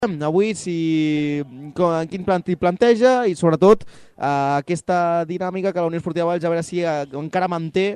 avui quin plan t'hi planteja i sobretot aquesta dinàmica que la Unió Esportiva Valls a veure si encara manté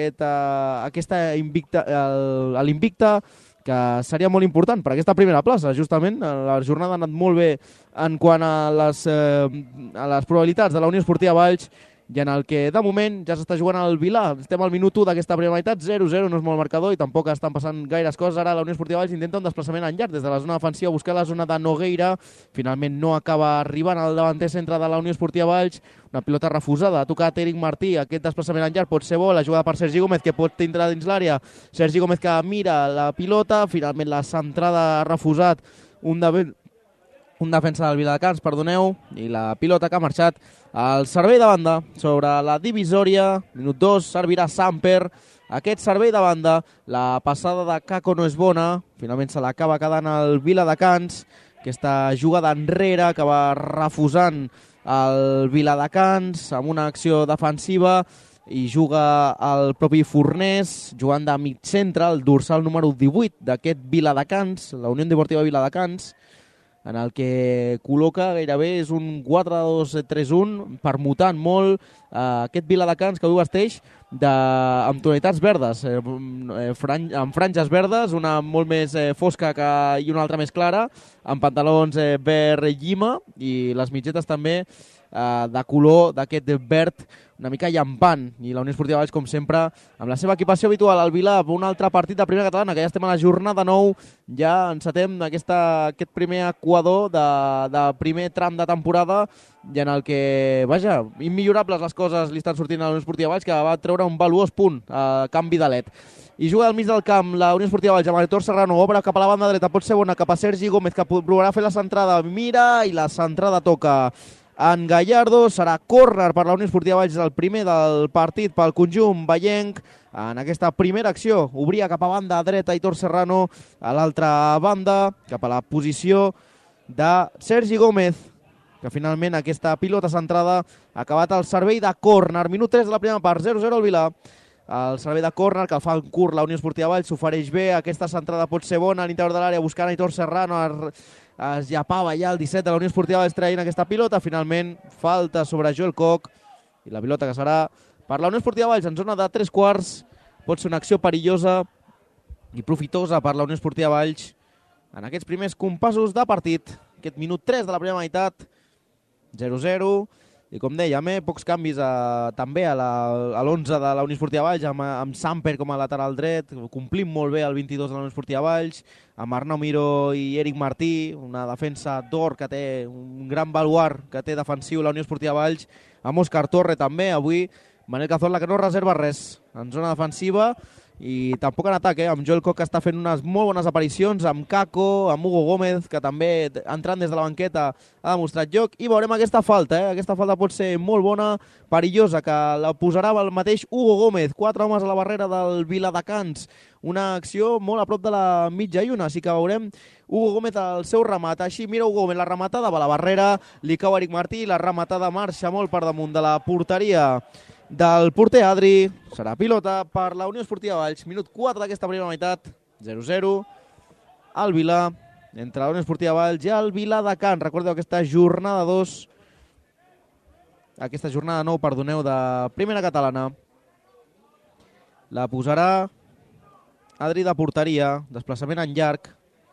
l'invicte, que seria molt important per aquesta primera plaça. Justament la jornada ha anat molt bé en quant a les probabilitats de la Unió Esportiva Valls, i en el que de moment ja s'està jugant al Vilar. Estem al minut 1 d'aquesta primera meitat, 0-0, no és molt marcador i tampoc estan passant gaires coses. Ara la Unió Esportiva Valls intenta un desplaçament en llarg des de la zona defensiva, buscar la zona de Nogueira. Finalment no acaba arribant al davanter centre de la Unió Esportiva Valls. Una pilota refusada, ha tocat Eric Martí. Aquest desplaçament en llarg pot ser bo, la jugada per Sergi Gómez, que pot entrar dins l'àrea. Sergi Gómez que mira la pilota, finalment la centrada ha refusat un defensa del Viladecans, perdoneu, i la pilota que ha marxat al servei de banda sobre la divisòria. Minut 2, servirà Samper. Aquest servei de banda, la passada de Caco no és bona, finalment se l'acaba quedant el Viladecans. Aquesta jugada enrere que va refusant el Viladecans amb una acció defensiva, i juga el propi Fornés, jugant de mig centre, el dorsal número 18 d'aquest Viladecans, la Unió Deportiva Viladecans, en el que col·loca gairebé és un 4-2-3-1, permutant molt aquest Viladecans, que avui vesteix amb tonalitats verdes, amb franges verdes, una molt més fosca i una altra més clara, amb pantalons verd llima, i les mitgetes també de color d'aquest verd una mica llampant. I la Unió Esportiva Valls, com sempre, amb la seva equipació habitual al Vilar, un altre partit de primera catalana, que ja estem a la jornada 9, ja encetem aquest primer equador de primer tram de temporada, i en el que, vaja, immillorables les coses li estan sortint a la Unió Esportiva Valls, que va treure un valuós punt a canvi de led. I juga al mig del camp la Unió Esportiva Valls amb Aitor Serrano, obre cap a la banda dreta, pot ser bona, cap a Sergi Gómez, que provarà fer la centrada, mira, i la centrada toca en Gallardo. Serà córner per la Unió Esportiva Valls, el primer del partit pel conjunt vallenc. En aquesta primera acció obria cap a banda dreta Aitor Serrano, a l'altra banda cap a la posició de Sergi Gómez, que finalment aquesta pilota centrada ha acabat al servei de córner. Minut 3 de la primera part, 0-0 al Vilar. El servei de córner que fa en curt la Unió Esportiva Valls, s'ofereix bé, aquesta centrada pot ser bona a l'interior de l'àrea, buscant Aitor Serrano, es llapava ja el 17 de la Unió Esportiva Valls traient aquesta pilota, finalment falta sobre Joel Koch, i la pilota que serà per la Unió Esportiva Valls en zona de 3/4, pot ser una acció perillosa i profitosa per la Unió Esportiva Valls en aquests primers compassos de partit. Aquest minut 3 de la primera meitat, 0-0, i com dèiem, pocs canvis també a l'11 de la Unió Esportiva Valls, amb Samper com a lateral dret, complint molt bé el 22 de la Unió Esportiva Valls, amb Arnau Miró i Eric Martí, una defensa d'or que té un gran baluart que té defensiu la Unió Esportiva Valls, amb Òscar Torre també, avui Manel Cazorla, que no reserva res en zona defensiva, i tampoc en atac, amb Joel Koch, que està fent unes molt bones aparicions, amb Caco, amb Hugo Gómez, que també entrant des de la banqueta ha demostrat joc, i veurem aquesta falta, aquesta falta pot ser molt bona, perillosa, que la posarà el mateix Hugo Gómez, 4 homes a la barrera del Viladecans, una acció molt a prop de la mitja lluna, així que veurem Hugo Gómez al seu remat. Així mira Hugo Gómez, la rematada va a la barrera, li cau Eric Martí, la rematada marxa molt per damunt de la porteria del porter Adri. Serà pilota per la Unió Esportiva Valls. Minut 4 d'aquesta primera meitat, 0-0 al Vilar, entre la Unió Esportiva Valls i el Viladecans. Recordeu aquesta jornada 2, aquesta jornada 9, perdoneu, de primera catalana. La posarà Adri de porteria, desplaçament en llarg.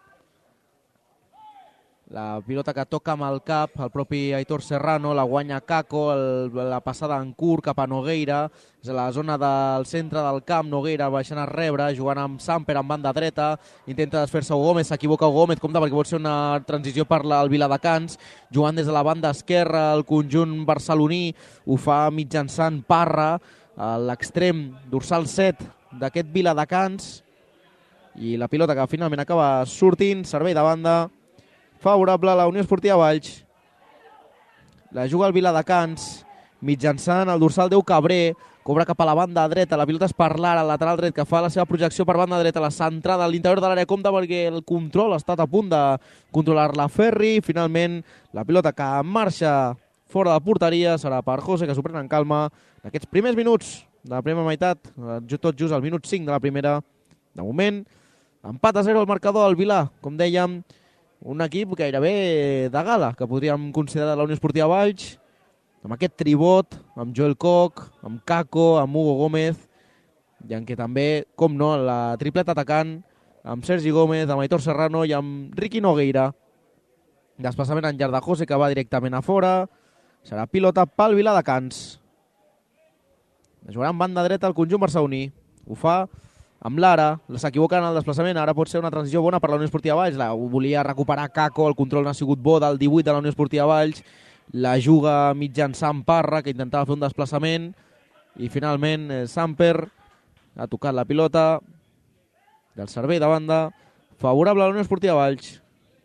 La pilota que toca amb el cap, el propi Aitor Serrano, la guanya Caco, la passada en curt cap a Nogueira, és a la zona del centre del camp, Nogueira baixant a rebre, jugant amb Samper en banda dreta, intenta desfer-se Hugo Gómez, s'equivoca Hugo Gómez, compte perquè pot ser una transició per el Viladecans, jugant des de la banda esquerra, el conjunt barceloní, ho fa mitjançant Parra, a l'extrem dorsal 7 d'aquest Viladecans, i la pilota que finalment acaba sortint, servei de banda, favorable a la Unió Esportiva Valls. La juga el Viladecans, mitjançant el dorsal 10 Cabré, cobra cap a la banda dreta, la pilota és per l'ara, el lateral dret, que fa la seva projecció per banda dreta, la centrada a l'interior de l'àrea, compta perquè el control ha estat a punt de controlar-la Ferri, finalment la pilota que marxa fora de la porteria serà per José, que s'ho pren en calma en aquests primers minuts de la primera meitat, tot just al minut 5 de la primera. De moment, empat a 0 el marcador al Vilar, com dèiem, un equip gairebé de gala, que podríem considerar la Unió Esportiva Valls, amb aquest tribot, amb Joel Koch, amb Kako, amb Hugo Gómez, i en què també, com no, la tripleta atacant, amb Sergi Gómez, amb Aitor Serrano i amb Ricky Nogueira. Desplaçament en llarg de José, que va directament a fora. Serà pilota pel Viladecans. Jugarà en banda dreta el conjunt barceloní. Ho fa amb l'Ara. S'equivoca en el desplaçament. Ara pot ser una transició bona per la Unió Esportiva Valls. Volia recuperar Kako. El control no ha sigut bo del 18 de la Unió Esportiva Valls. La juga mitjançant Parra, que intentava fer un desplaçament. I finalment Samper ha tocat la pilota del servei de banda. Favorable a la Unió Esportiva Valls.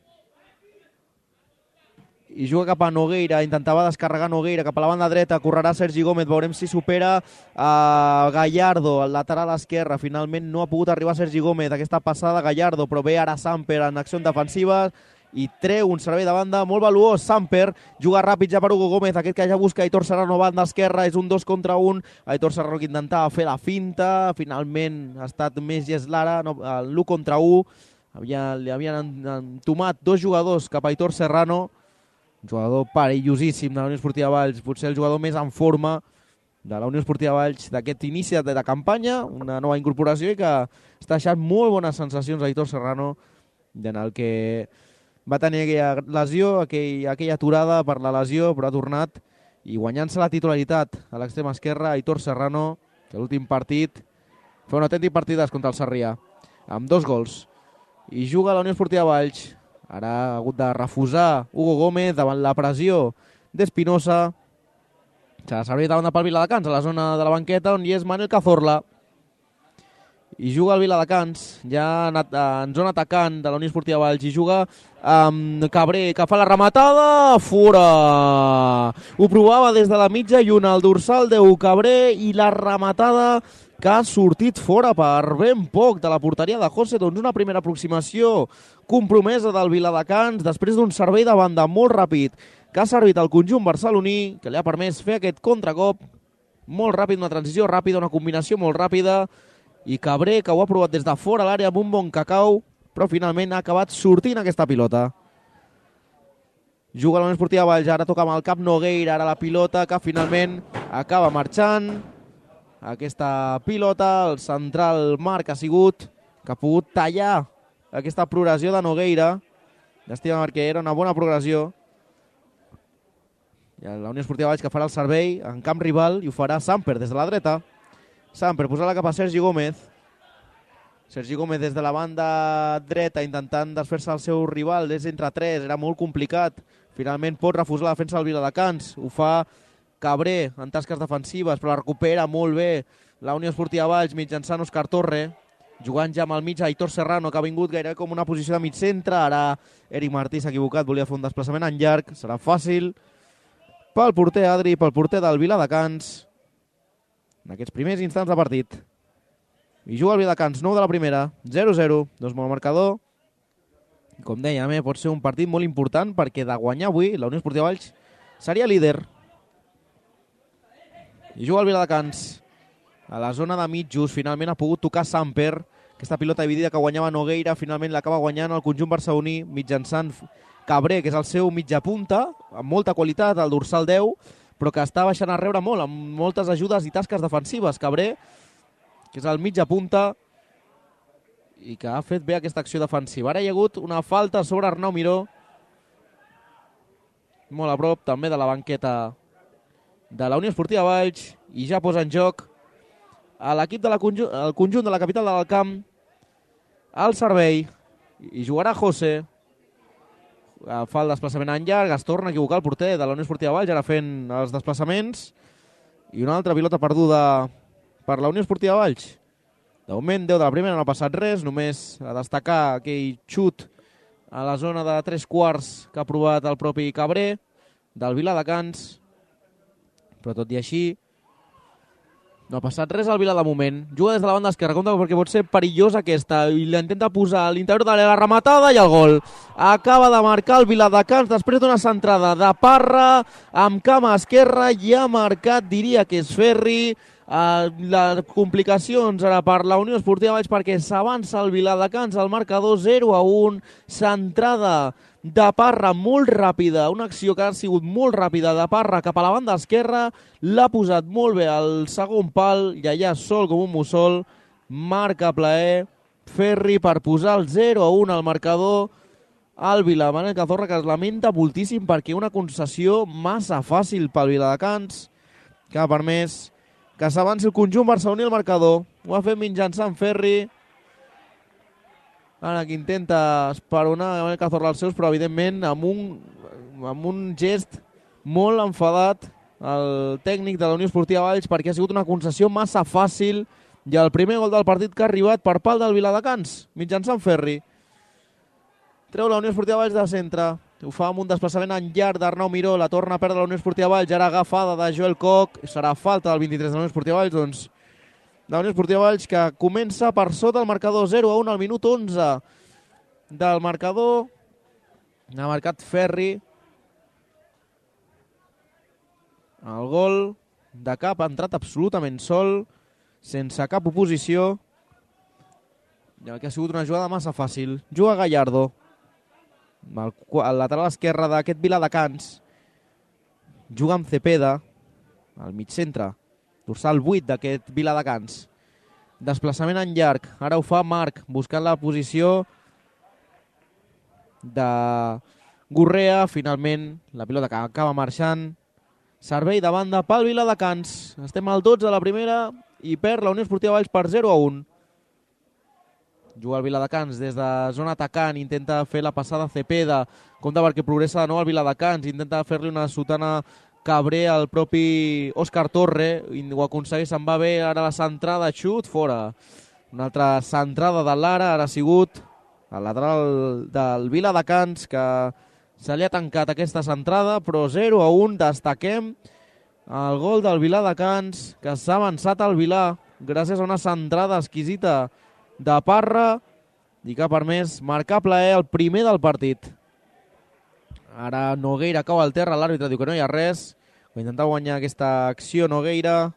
I juga cap a Nogueira, intentava descarregar Nogueira cap a la banda dreta, correrà Sergi Gómez, veurem si supera a Gallardo, al lateral esquerre. Finalment no ha pogut arribar Sergi Gómez, aquesta passada Gallardo, però ve ara Samper en acció defensiva i treu un servei de banda molt valuós. Samper juga ràpid ja per Hugo Gómez, aquest que ja busca Aitor Serrano, banda esquerra, és un 2 contra 1. Aitor Serrano que intentava fer la finta, finalment ha estat més Ges Lara, no, l'1 contra 1. Li havien entomat dos jugadors cap a Aitor Serrano, un jugador perillosíssim de la Unió Esportiva Valls, potser el jugador més en forma de la Unió Esportiva Valls d'aquest inici de campanya, una nova incorporació i que està deixant molt bones sensacions a Aitor Serrano, en el que va tenir aquella lesió, aquella aturada per la lesió, però ha tornat i guanyant-se la titularitat a l'extrema esquerra, Aitor Serrano, que l'últim partit fa un autèntic partidàs contra el Sarrià, amb 2 gols. I juga a la Unió Esportiva Valls. Ara ha hagut de refusar Hugo Gómez davant la pressió d'Espinosa. S'ha de servir davant pel Viladecans, a la zona de la banqueta, on hi és Manel Cazorla. I juga el Viladecans, ja en zona atacant de la Unió Esportiva Valls, i juga amb Cabré, que fa la rematada, fora! Ho provava des de la mitja lluna, el dorsal de Cabré, i la rematada que ha sortit fora per ben poc de la porteria de José. Doncs una primera aproximació compromesa del Viladecans, després d'un servei de banda molt ràpid que ha servit al conjunt barceloní, que li ha permès fer aquest contracop molt ràpid, una transició ràpida, una combinació molt ràpida, i Cabré, que ho ha provat des de fora l'àrea amb un bon cacau, però finalment ha acabat sortint aquesta pilota. Juga la Unió Esportiva Valls, ara toca amb el cap Nogueira, ara la pilota que finalment acaba marxant. Aquesta pilota, el central Marc ha sigut, que ha pogut tallar aquesta progressió de Nogueira. Llàstima perquè era una bona progressió. I la Unió Esportiva Valls que farà el servei en camp rival i ho farà Samper des de la dreta. Samper posar-la cap a Sergi Gómez. Sergi Gómez des de la banda dreta intentant desfer-se del seu rival. És entre 3, era molt complicat. Finalment pot refusar la defensa del Viladecans. Ho fa Cabré en tasques defensives, però la recupera molt bé la Unió Esportiva Valls mitjançant Òscar Torre, jugant ja amb el mig Aitor Serrano, que ha vingut gairebé com una posició de mig centre. Ara Eric Martí s'ha equivocat, volia fer un desplaçament en llarg, serà fàcil pel porter Adri, pel porter del Viladecans en aquests primers instants de partit. I juga el Viladecans, 9 de la primera, 0-0, doncs molt marcador. Com dèiem, pot ser un partit molt important perquè de guanyar avui la Unió Esportiva Valls seria líder. I juga el Viladecans a la zona de mitjos. Finalment ha pogut tocar Samper. Aquesta pilota dividida que guanyava Nogueira finalment l'acaba guanyant el conjunt barceloní mitjançant Cabré, que és el seu mitja punta, amb molta qualitat, el dorsal 10, però que està baixant a rebre molt, amb moltes ajudes i tasques defensives. Cabré, que és el mitja punta i que ha fet bé aquesta acció defensiva. Ara hi ha hagut una falta sobre Arnau Miró, molt a prop també de la banqueta de la Unió Esportiva Valls, i ja posa en joc a l'equip del conjunt de la capital del camp al servei, i jugarà José. Fa el desplaçament en llarg, es torna a equivocar el porter de la Unió Esportiva Valls, ara fent els desplaçaments, i una altra pilota perduda per la Unió Esportiva Valls. De moment, 10 de la primera, no ha passat res, només a destacar aquell xut a la zona de 3/4 que ha provat el propi Cabré del Viladecans, però tot i així no ha passat res al Vila de moment. Juga des de la banda esquerra, compte perquè pot ser perillosa aquesta, i l'intenta posar a l'interior de la rematada i el gol. Acaba de marcar el Viladecans després d'una centrada de Parra amb cama esquerra, i ha marcat, diria que és Ferri. Les complicacions ara per la Unió Esportiva Valls perquè s'avança el Viladecans al marcador 0-1, centrada de Parra molt ràpida, una acció que ha sigut molt ràpida de Parra cap a la banda esquerra, l'ha posat molt bé al segon pal i allà sol com un mussol, marca plaer, Ferri per posar el 0-1 al marcador. El Vila, Manel Cazorla, que es lamenta moltíssim perquè una concessió massa fàcil pel Viladecans que ha permès que s'avanci el conjunt barceloní al marcador. Ho ha fet mitjançant Ferri. Ara que intenta esperonar Manel Cazorla als seus, però evidentment amb un gest molt enfadat el tècnic de la Unió Esportiva Valls perquè ha sigut una concessió massa fàcil i el primer gol del partit que ha arribat per pal del Viladecans, mitjançant Ferri. Treu la Unió Esportiva Valls de centre. Ho fa amb un desplaçament en llarg d'Arnau Miró. La torna a perdre la Unió Esportiva Valls. Ara agafada de Joel Koch. Serà falta del 23 de la Unió Esportiva Valls. Doncs la Unió Esportiva Valls que comença per sota el marcador 0-1 al minut 11 del marcador. Ha marcat Ferri. El gol de cap ha entrat absolutament sol, sense cap oposició. I el que ha sigut una jugada massa fàcil. Juga Gallardo. El lateral esquerre d'aquest Viladecans. Juga amb Cepeda, al mig centre, dorsal 8 d'aquest Viladecans. Desplaçament en llarg, ara ho fa Marc, buscant la posició de Gurrea. Finalment, la pilota que acaba marxant. Servei de banda pel Viladecans. Estem al 12 de la primera i perd la Unió Esportiva Valls per 0-1. Juga el Viladecans des de zona atacant, intenta fer la passada a Cepeda, compta perquè progressa de nou el Viladecans, intenta fer-li una sotana Cabré al propi Òscar Torre, i ho aconsegueix, se'n va bé, ara la centrada, xut, fora. Una altra centrada de Lara, ara ha sigut el lateral del Viladecans, que se li ha tancat aquesta centrada, però 0-1, destaquem el gol del Viladecans, que s'ha avançat al Vilà, gràcies a una centrada exquisita de Parra i que ha permès marcar plaer el primer del partit. Ara Nogueira cau al terra, l'àrbitre diu que no hi ha res. Va intentar guanyar aquesta acció Nogueira.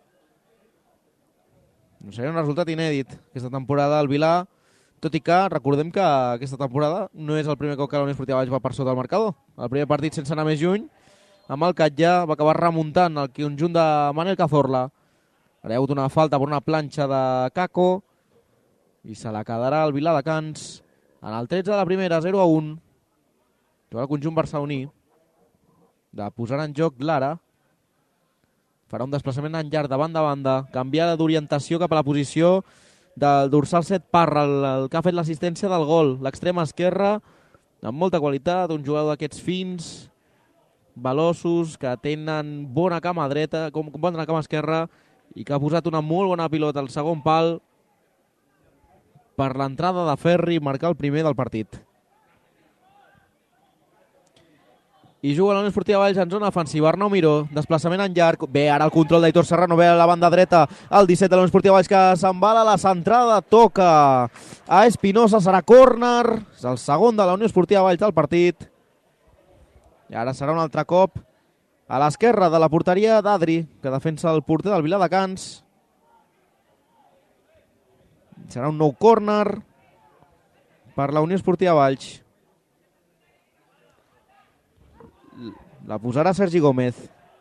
No seria un resultat inèdit aquesta temporada al Vilà, tot i que recordem que aquesta temporada no és el primer cop que la Unió Esportiva Valls va per sota del marcador. El primer partit, sense anar més lluny, amb el Catllà va acabar remuntant el conjunt de Manel Cazorla. Ara hi ha hagut una falta per una planxa de Caco i se la quedarà el Viladecans en el 13 de la primera, 0-1. Juga el conjunt barceloní. De posar en joc Lara. Farà un desplaçament en llarg de banda a banda. Canviar d'orientació cap a la posició del dorsal 7 Parra, el que ha fet l'assistència del gol. L'extrema esquerra, amb molta qualitat, un jugador d'aquests fins, veloços, que tenen bona cama dreta, bona cama esquerra, i que ha posat una molt bona pilota al segon pal per l'entrada de Ferri, marcar el primer del partit. I juga la Unió Esportiva Valls en zona ofensiva. Arnau Miró, desplaçament en llarg. Bé, ara el control d'Aitor Serrano, ve a la banda dreta, el 17 de la Unió Esportiva Valls, que s'embala la centrada, toca a Espinosa, serà córner. És el segon de la Unió Esportiva Valls del partit. I ara serà un altre cop a l'esquerra de la porteria d'Adri, que defensa el porter del Viladecans. Serà un nou córner per la Unió Esportiva Valls. La posarà Sergi Gómez.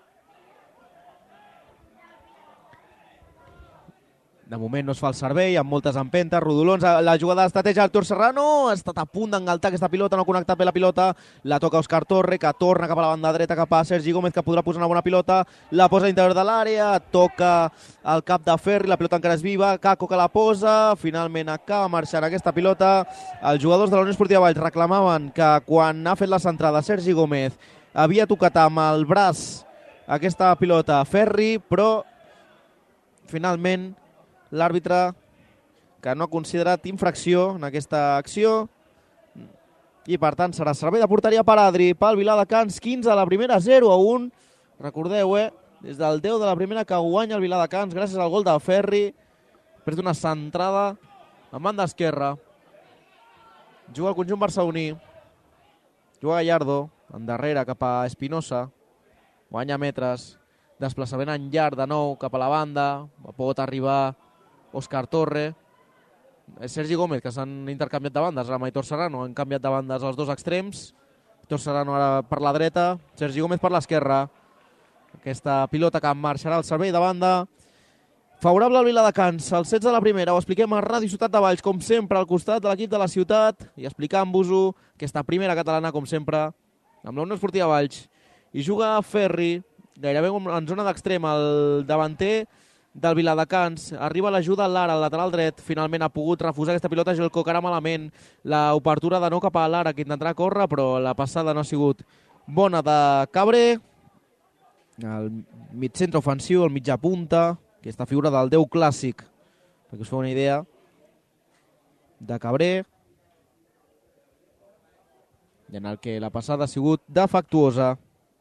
De moment no es fa el servei, amb moltes empentes, rodolons. La jugada d'estratègia d'Aitor Serrano. Ha estat a punt d'engaltar aquesta pilota, no ha connectat bé la pilota. La toca Òscar Torre, que torna cap a la banda dreta, cap a Sergi Gómez, que podrà posar una bona pilota. La posa a l'interior de l'àrea, toca el cap de Ferri, la pilota encara és viva. Caco que la posa, finalment acaba marxant aquesta pilota. Els jugadors de la Unió Esportiva Valls reclamaven que quan ha fet la centrada Sergi Gómez havia tocat amb el braç aquesta pilota Ferri, però finalment l'àrbitre, que no ha considerat infracció en aquesta acció, i per tant serà servei de porteria per Adri, pel Viladecans, 15 a la primera, 0-1. Recordeu, des del 10 de la primera que guanya el Viladecans gràcies al gol de Ferri, després d'una centrada en banda esquerra. Juga el conjunt barceloní, juga Gallardo, endarrere cap a Espinosa, guanya metres, desplaçament en llarg de nou cap a la banda, pot arribar Òscar Torre, És Sergi Gómez, que s'han intercanviat de bandes, ara amb Aitor Serrano, han canviat de bandes als dos extrems. Aitor Serrano ara per la dreta, Sergi Gómez per l'esquerra. Aquesta pilota que marxarà al servei de banda. Favorable al Viladecans, al 16 de la primera, ho expliquem a Ràdio Ciutat de Valls, com sempre, al costat de l'equip de la ciutat, i explicant-vos-ho, aquesta primera catalana, com sempre, amb la Unió Esportiva Valls. I juga Ferri, gairebé en zona d'extrem, el davanter del Viladecans. Arriba l'ajuda a Lara, al lateral dret. Finalment ha pogut refusar aquesta pilota Joel Coc, ara malament. L'obertura de no cap a Lara, que intentarà córrer, però la passada no ha sigut bona de Cabré. El mitjcentre ofensiu, el mitjà punta, aquesta figura del 10 clàssic, perquè us feu una idea, de Cabré, i en el que la passada ha sigut defectuosa.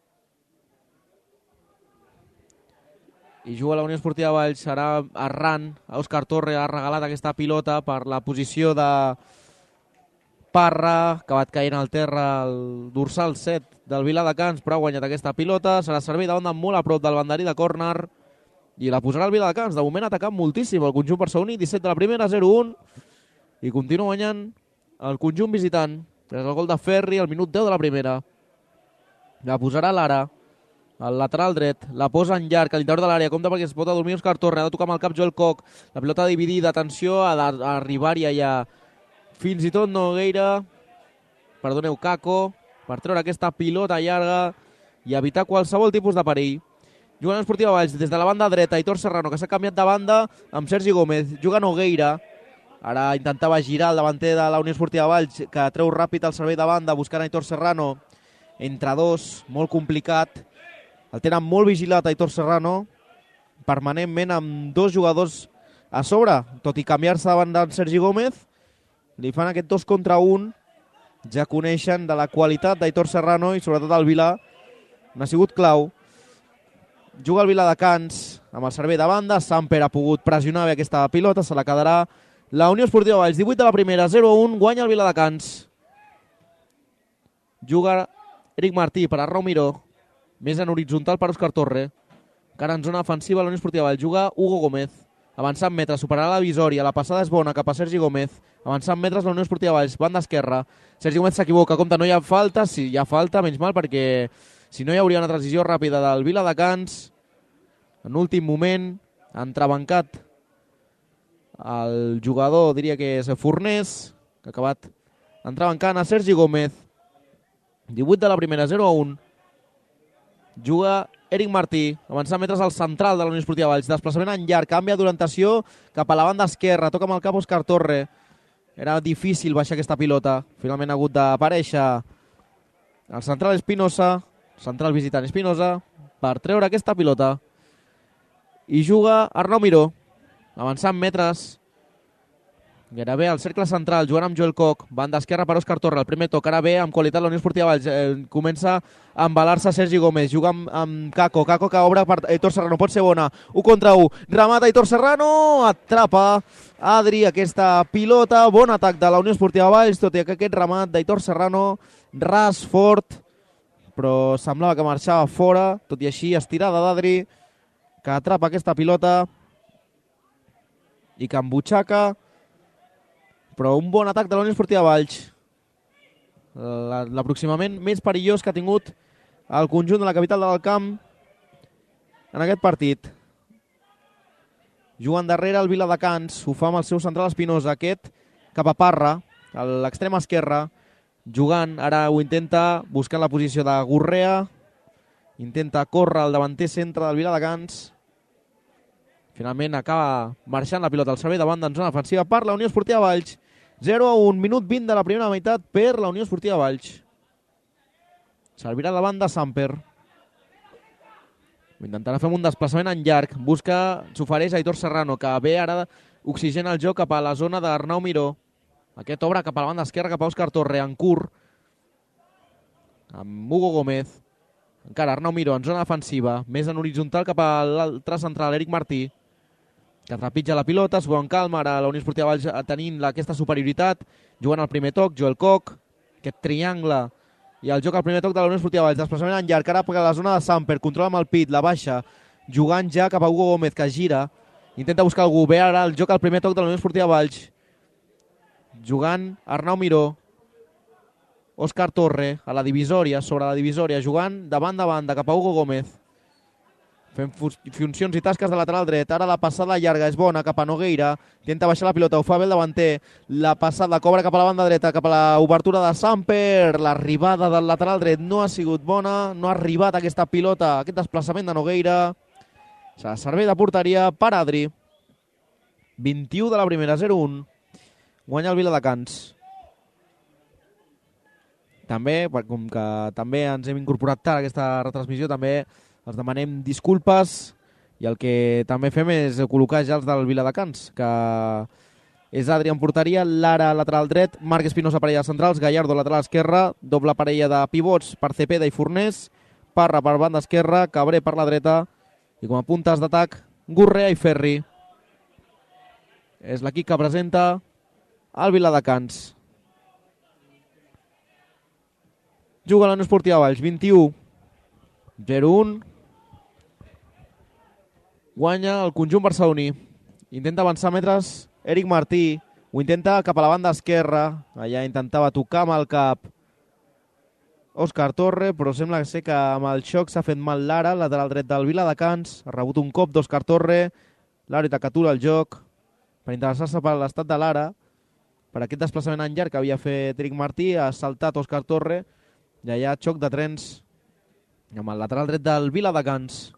I juga la Unió Esportiva Valls, serà errant. Òscar Torre ha regalat aquesta pilota per la posició de Parra, ha acabat caient al terra el dorsal 7 del Viladecans, però ha guanyat aquesta pilota. Serà servei de banda molt a prop del banderí de córner i la posarà el Viladecans. De moment ha atacat moltíssim el conjunt barceloní, 17 de la primera, 0-1, i continua guanyant el conjunt visitant. És el gol de Ferri al minut 10 de la primera. La posarà Lara, al lateral dret, la posa en llarg a l'interior de l'àrea, compta perquè es pot adormir Òscar Torre, ha de tocar amb el cap Joel Coc, la pilota dividida, atenció, ha d'arribar-hi allà fins i tot Nogueira, perdoneu, Caco, per treure aquesta pilota llarga i evitar qualsevol tipus de perill. Juga la Esportiva Valls des de la banda dreta, Aitor Serrano, que s'ha canviat de banda amb Sergi Gómez, juga Nogueira, ara intentava girar el davanter de la Unió Esportiva Valls, que treu ràpid al servei de banda, buscant Aitor Serrano, entre dos, molt complicat. El tenen molt vigilat Aitor Serrano, permanentment amb dos jugadors a sobre, tot i canviar-se davant d'en Sergi Gómez, li fan aquest 2 contra 1, ja coneixen de la qualitat d'Aitor Serrano i sobretot el Vila, n'ha sigut clau. Juga el Viladecans amb el servei de banda, Samper ha pogut pressionar bé aquesta pilota, se la quedarà la Unió Esportiva Valls, 18 de la primera, 0-1, guanya el Viladecans. Juga Eric Martí per a Arnau Miró, més en horitzontal per Òscar Torre. Encara en zona ofensiva la Unió Esportiva Valls. Juga Hugo Gómez. Avançant metres, superarà la visòria. La passada és bona cap a Sergi Gómez. Avançant metres la Unió Esportiva Valls. Banda esquerra. Sergi Gómez s'equivoca. Compte, no hi ha falta. Si hi ha falta, menys mal, perquè si no hi hauria una transició ràpida del Viladecans. En últim moment ha entrebancat el jugador, diria que és Fornés, que ha acabat entrebancant a Sergi Gómez. 18 de la primera, 0-1. Juga Eric Martí, avançant metres al central de la Unió Esportiva Valls, desplaçament en llarg, canvia d'orientació cap a la banda esquerra, toca amb el cap Òscar Torre. Era difícil baixar aquesta pilota, finalment ha hagut d'aparèixer el central Espinosa, central visitant Espinosa, per treure aquesta pilota. I juga Arnau Miró, avançant metres, gairebé al cercle central, jugant amb Joel Coc, banda esquerra per Òscar Torre, el primer toc, ara bé amb qualitat la Unió Esportiva Valls, comença a embalar-se Sergi Gómez, juga amb Caco, Caco que obre per Aitor Serrano, pot ser bona, 1 contra 1, remata Aitor Serrano, atrapa Adri aquesta pilota, bon atac de la Unió Esportiva Valls, tot i que aquest remat d'Aitor Serrano, ras, fort, però semblava que marxava fora, tot i així estirada d'Adri, que atrapa aquesta pilota i que embutxaca, però un bon atac de la Unió Esportiva Valls. L'aproximament més perillós que ha tingut el conjunt de la capital del camp en aquest partit. Jugant darrere el Viladecans, ho fa amb el seu central Espinosa, aquest cap a Parra, a l'extrem esquerra, jugant, ara ho intenta, buscant la posició de Gurrea, intenta córrer el davanter centre del Viladecans. Finalment acaba marxant la pilota al servei de banda en zona ofensiva per la Unió Esportiva Valls. 0-1, minut 20 de la primera meitat per la Unió Esportiva Valls. Servirà de banda Samper. Intentarà fer un desplaçament en llarg. S'ofereix Aitor Serrano, que ve ara oxigena el joc cap a la zona d'Arnau Miró. Aquest obre cap a la banda esquerra, cap a Òscar Torre, en curt. Amb Hugo Gómez. Encara Arnau Miró en zona defensiva. Més en horitzontal cap a l'altre central, Eric Martí, que trepitja la pilota, s'ho en calma, ara la Unió Esportiva Valls tenint aquesta superioritat, jugant al primer toc, Joel Coc, aquest triangle, i el joc al primer toc de la Unió Esportiva Valls, desplaçament en llarg, ara per la zona de Samper, controla amb el pit, la baixa, jugant ja cap a Hugo Gómez, que gira, intenta buscar algú, ve ara el joc al primer toc de la Unió Esportiva Valls, jugant Arnau Miró, Òscar Torre, a la divisòria, sobre la divisòria, jugant de banda a banda cap a Hugo Gómez. Fent funcions i tasques de lateral dret. Ara la passada llarga és bona cap a Nogueira. Intenta baixar la pilota, ho fa bé el davanter. La passada cobra cap a la banda dreta, cap a l'obertura de Samper. L'arribada del lateral dret no ha sigut bona. No ha arribat aquesta pilota, aquest desplaçament de Nogueira. Servei de porteria per Adri. 21 de la primera, 0-1. Guanya el Viladecans. També, com que també ens hem incorporat tard a aquesta retransmissió, també els demanem disculpes i el que també fem és col·locar ja els del Viladecans, que és Adri en porteria, Lara lateral dret, Marc Espinosa parella de centrals, Gallardo lateral esquerra, doble parella de pivots per Cepeda i Fornés, Parra per banda esquerra, Cabré per la dreta i com a puntes d'atac Gurrea i Ferri. És l'equip que presenta el Viladecans. Juga la Unió Esportiva Valls, 21. 0-1. Guanya el conjunt barceloní. Intenta avançar metres Eric Martí. Ho intenta cap a la banda esquerra. Allà intentava tocar amb el cap Òscar Torre, però sembla ser que amb el xoc s'ha fet mal Lara, lateral dret del Viladecans. Ha rebut un cop d'Òscar Torre. L'àrbitre que atura el joc per interessar-se per l'estat de Lara. Per aquest desplaçament en llarg que havia fet Eric Martí, ha saltat Òscar Torre i allà xoc de trens amb el lateral dret del Viladecans.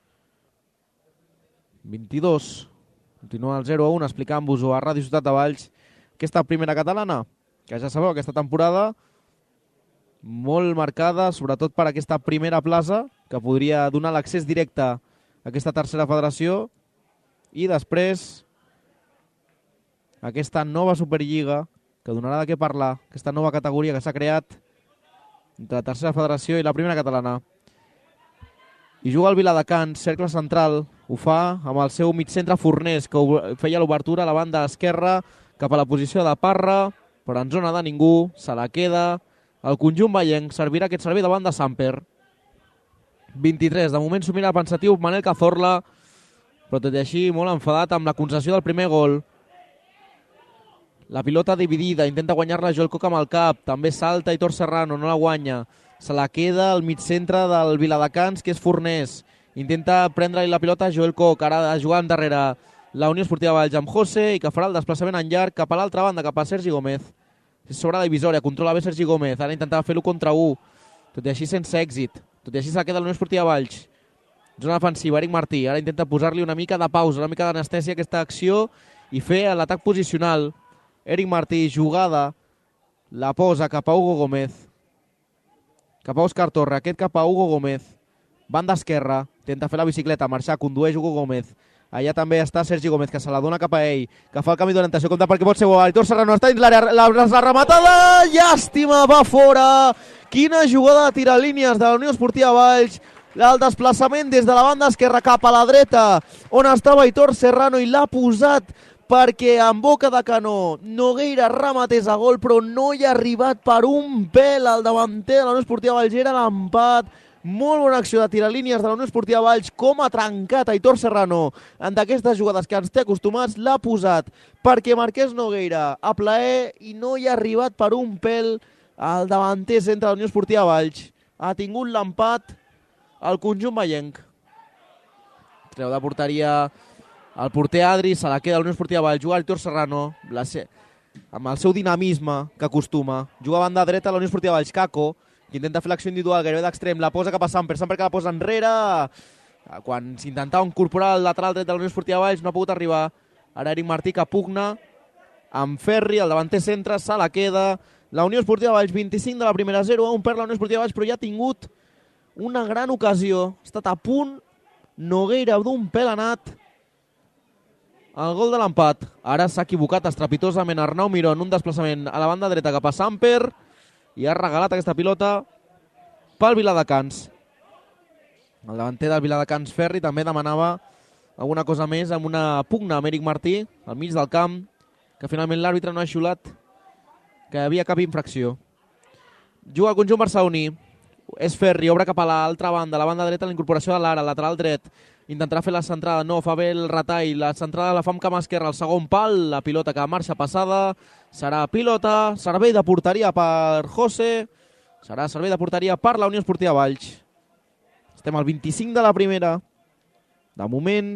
22. Continua el 0-1, explicant-vos-ho a Ràdio Ciutat de Valls. Aquesta primera catalana, que ja sabeu, aquesta temporada molt marcada, sobretot per aquesta primera plaça, que podria donar l'accés directe a aquesta tercera federació, i després aquesta nova Superliga, que donarà de què parlar, aquesta nova categoria que s'ha creat entre la tercera federació i la primera catalana. I juga el Viladecans, cercle central, ho fa amb el seu migcentre Fornés, que feia l'obertura a la banda esquerra cap a la posició de Parra, però en zona de ningú, se la queda. El conjunt vallenc servirà aquest servei davant de Samper. 23, de moment s'ho mira pensatiu Manel Cazorla, però tot i així molt enfadat amb la concessió del primer gol. La pilota dividida, intenta guanyar-la Joel Coc amb el cap, també salta Hitor Serrano, no la guanya. Se la queda al migcentre del Viladecans, que és Fornés. Intenta prendre-li la pilota a Joel Coc, ara jugant darrere la Unió Esportiva Valls amb José, i que farà el desplaçament en llarg cap a l'altra banda, cap a Sergi Gómez. Sobre la divisòria, controla bé Sergi Gómez, ara intentava fer-lo contra 1, tot i així sense èxit. Tot i així se la queda la Unió Esportiva Valls. Zona defensiva, Eric Martí, ara intenta posar-li una mica de pausa, una mica d'anestèsia a aquesta acció i fer l'atac posicional. Eric Martí, jugada, la posa cap a Hugo Gómez, cap a Òscar Torre, aquest cap a Hugo Gómez, banda esquerra, intenta fer la bicicleta, marxar, condueix Hugo Gómez. Allà també està Sergi Gómez, que se la dona cap a ell, que fa el canvi d'orientació, compte perquè pot ser bo. Hitor Serrano està dins l'àrea, la rematada, llàstima, va fora. Quina jugada de tiralínies de la Unió Esportiva Valls. El desplaçament des de la banda esquerra cap a la dreta, on estava Hitor Serrano, i l'ha posat perquè en boca de canó Nogueira rematés a gol, però no hi ha arribat per un pèl al davanter de la Unió Esportiva Valls. Era l'empat. Molt bona acció de tiralínies de la Unió Esportiva Valls, com ha trencat a Hitor Serrano en d'aquestes jugades que ens té acostumats. L'ha posat perquè marqués Nogueira a plaer i no hi ha arribat per un pèl al davanter centre de la Unió Esportiva Valls. Ha tingut l'empat el conjunt vallenc. Treu de porteria el porter Adri, se la queda la Unió Esportiva Valls. Juga Hitor Serrano amb el seu dinamisme que acostuma. Juga a banda dreta la Unió Esportiva Valls, Caco, que intenta fer l'acció individual gairebé d'extrem, la posa cap a Samper, Samper que la posa enrere. Quan s'intentava incorporar el lateral dret de la Unió Esportiva Valls no ha pogut arribar. Ara Eric Martí que pugna amb Ferri, el davanter centre, se la queda. La Unió Esportiva Valls, 25 de la primera, 0-1, perd la Unió Esportiva Valls, però ja ha tingut una gran ocasió. Ha estat a punt, Nogueira d'un pèl anat. El gol de l'empat. Ara s'ha equivocat estrepitosament Arnau Miró en un desplaçament a la banda dreta cap a Samper, i ha regalat aquesta pilota pel Viladecans. El davanter del Viladecans, Ferri, també demanava alguna cosa més amb una pugna amb Eric Martí al mig del camp, que finalment l'àrbitre no ha xiulat que hi havia cap infracció. Juga el conjunt barceloní. És Ferri, obre cap a l'altra banda, la banda dreta, la incorporació de Lara, lateral dret. intentarà fer la centrada, no, fa bé el retall, la centrada la fa amb cama esquerra, el segon pal, la pilota que marxa passada, serà pilota, servei de porteria per José, serà servei de porteria per la Unió Esportiva Valls. Estem al 25 de la primera, de moment,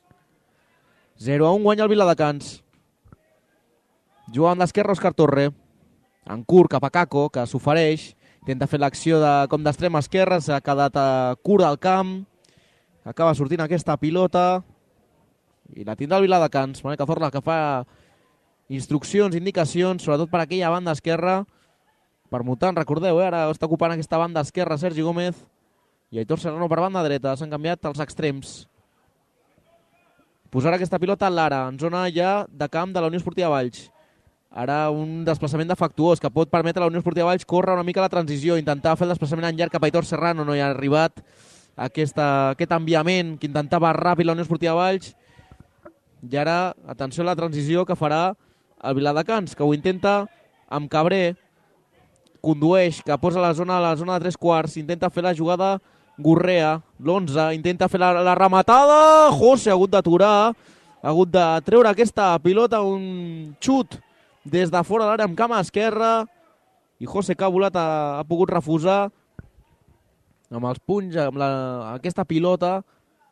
0-1 guanya el Viladecans. Juga amb l'esquerra Òscar Torre, en curt cap a Caco, que s'ofereix, intenta fer l'acció com d'extrema esquerra, s'ha quedat curt al camp, acaba sortint aquesta pilota i la tindrà el Viladecans. Manel Cazorla que fa instruccions, indicacions, sobretot per aquella banda esquerra. Per Mutant, recordeu, ara està ocupant aquesta banda esquerra Sergi Gómez i Aitor Serrano per banda dreta. S'han canviat els extrems. Posarà aquesta pilota a l'ara, en zona ja de camp de la Unió Esportiva Valls. Ara un desplaçament defectuós que pot permetre a la Unió Esportiva Valls córrer una mica la transició, intentar fer el desplaçament en llarg cap a Aitor Serrano, no hi ha arribat aquest enviament que intentava ràpid la Unió Esportiva Valls. I ara, atenció a la transició que farà el Viladecans, que ho intenta amb Cabré, condueix, que posa la zona de 3 quarts, intenta fer la jugada Gurrea, l'11, intenta fer la rematada, José ha hagut d'aturar, ha hagut de treure aquesta pilota, un xut des de fora de l'àrea amb cama esquerra, i José que ha volat ha pogut refusar amb els punys, amb aquesta pilota,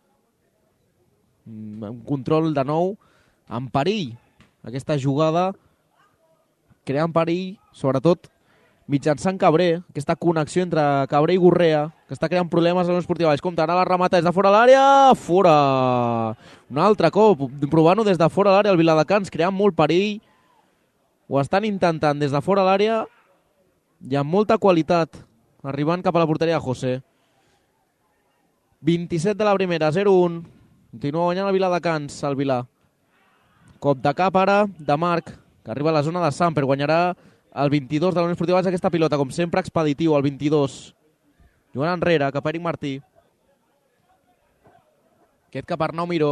un control de nou, en perill. Aquesta jugada creant perill, sobretot mitjançant Cabré, aquesta connexió entre Cabré i Gurrea, que està creant problemes a l'Unió Esportiva Valls. Compte, ara la remata des de fora l'àrea, fora! Un altre cop, provant-ho des de fora l'àrea, el Viladecans creant molt perill, ho estan intentant des de fora l'àrea i amb molta qualitat, arribant cap a la porteria de José. 27 de la primera, 0-1. Continua guanyant el Viladecans, el Vilà. Cop de cap ara de Marc, que arriba a la zona de Samper. Guanyarà el 22 de la Unió Esportiva Valls aquesta pilota, com sempre expeditiu, el 22. Jugant enrere, cap a Eric Martí. Aquest cap a Arnau Miró.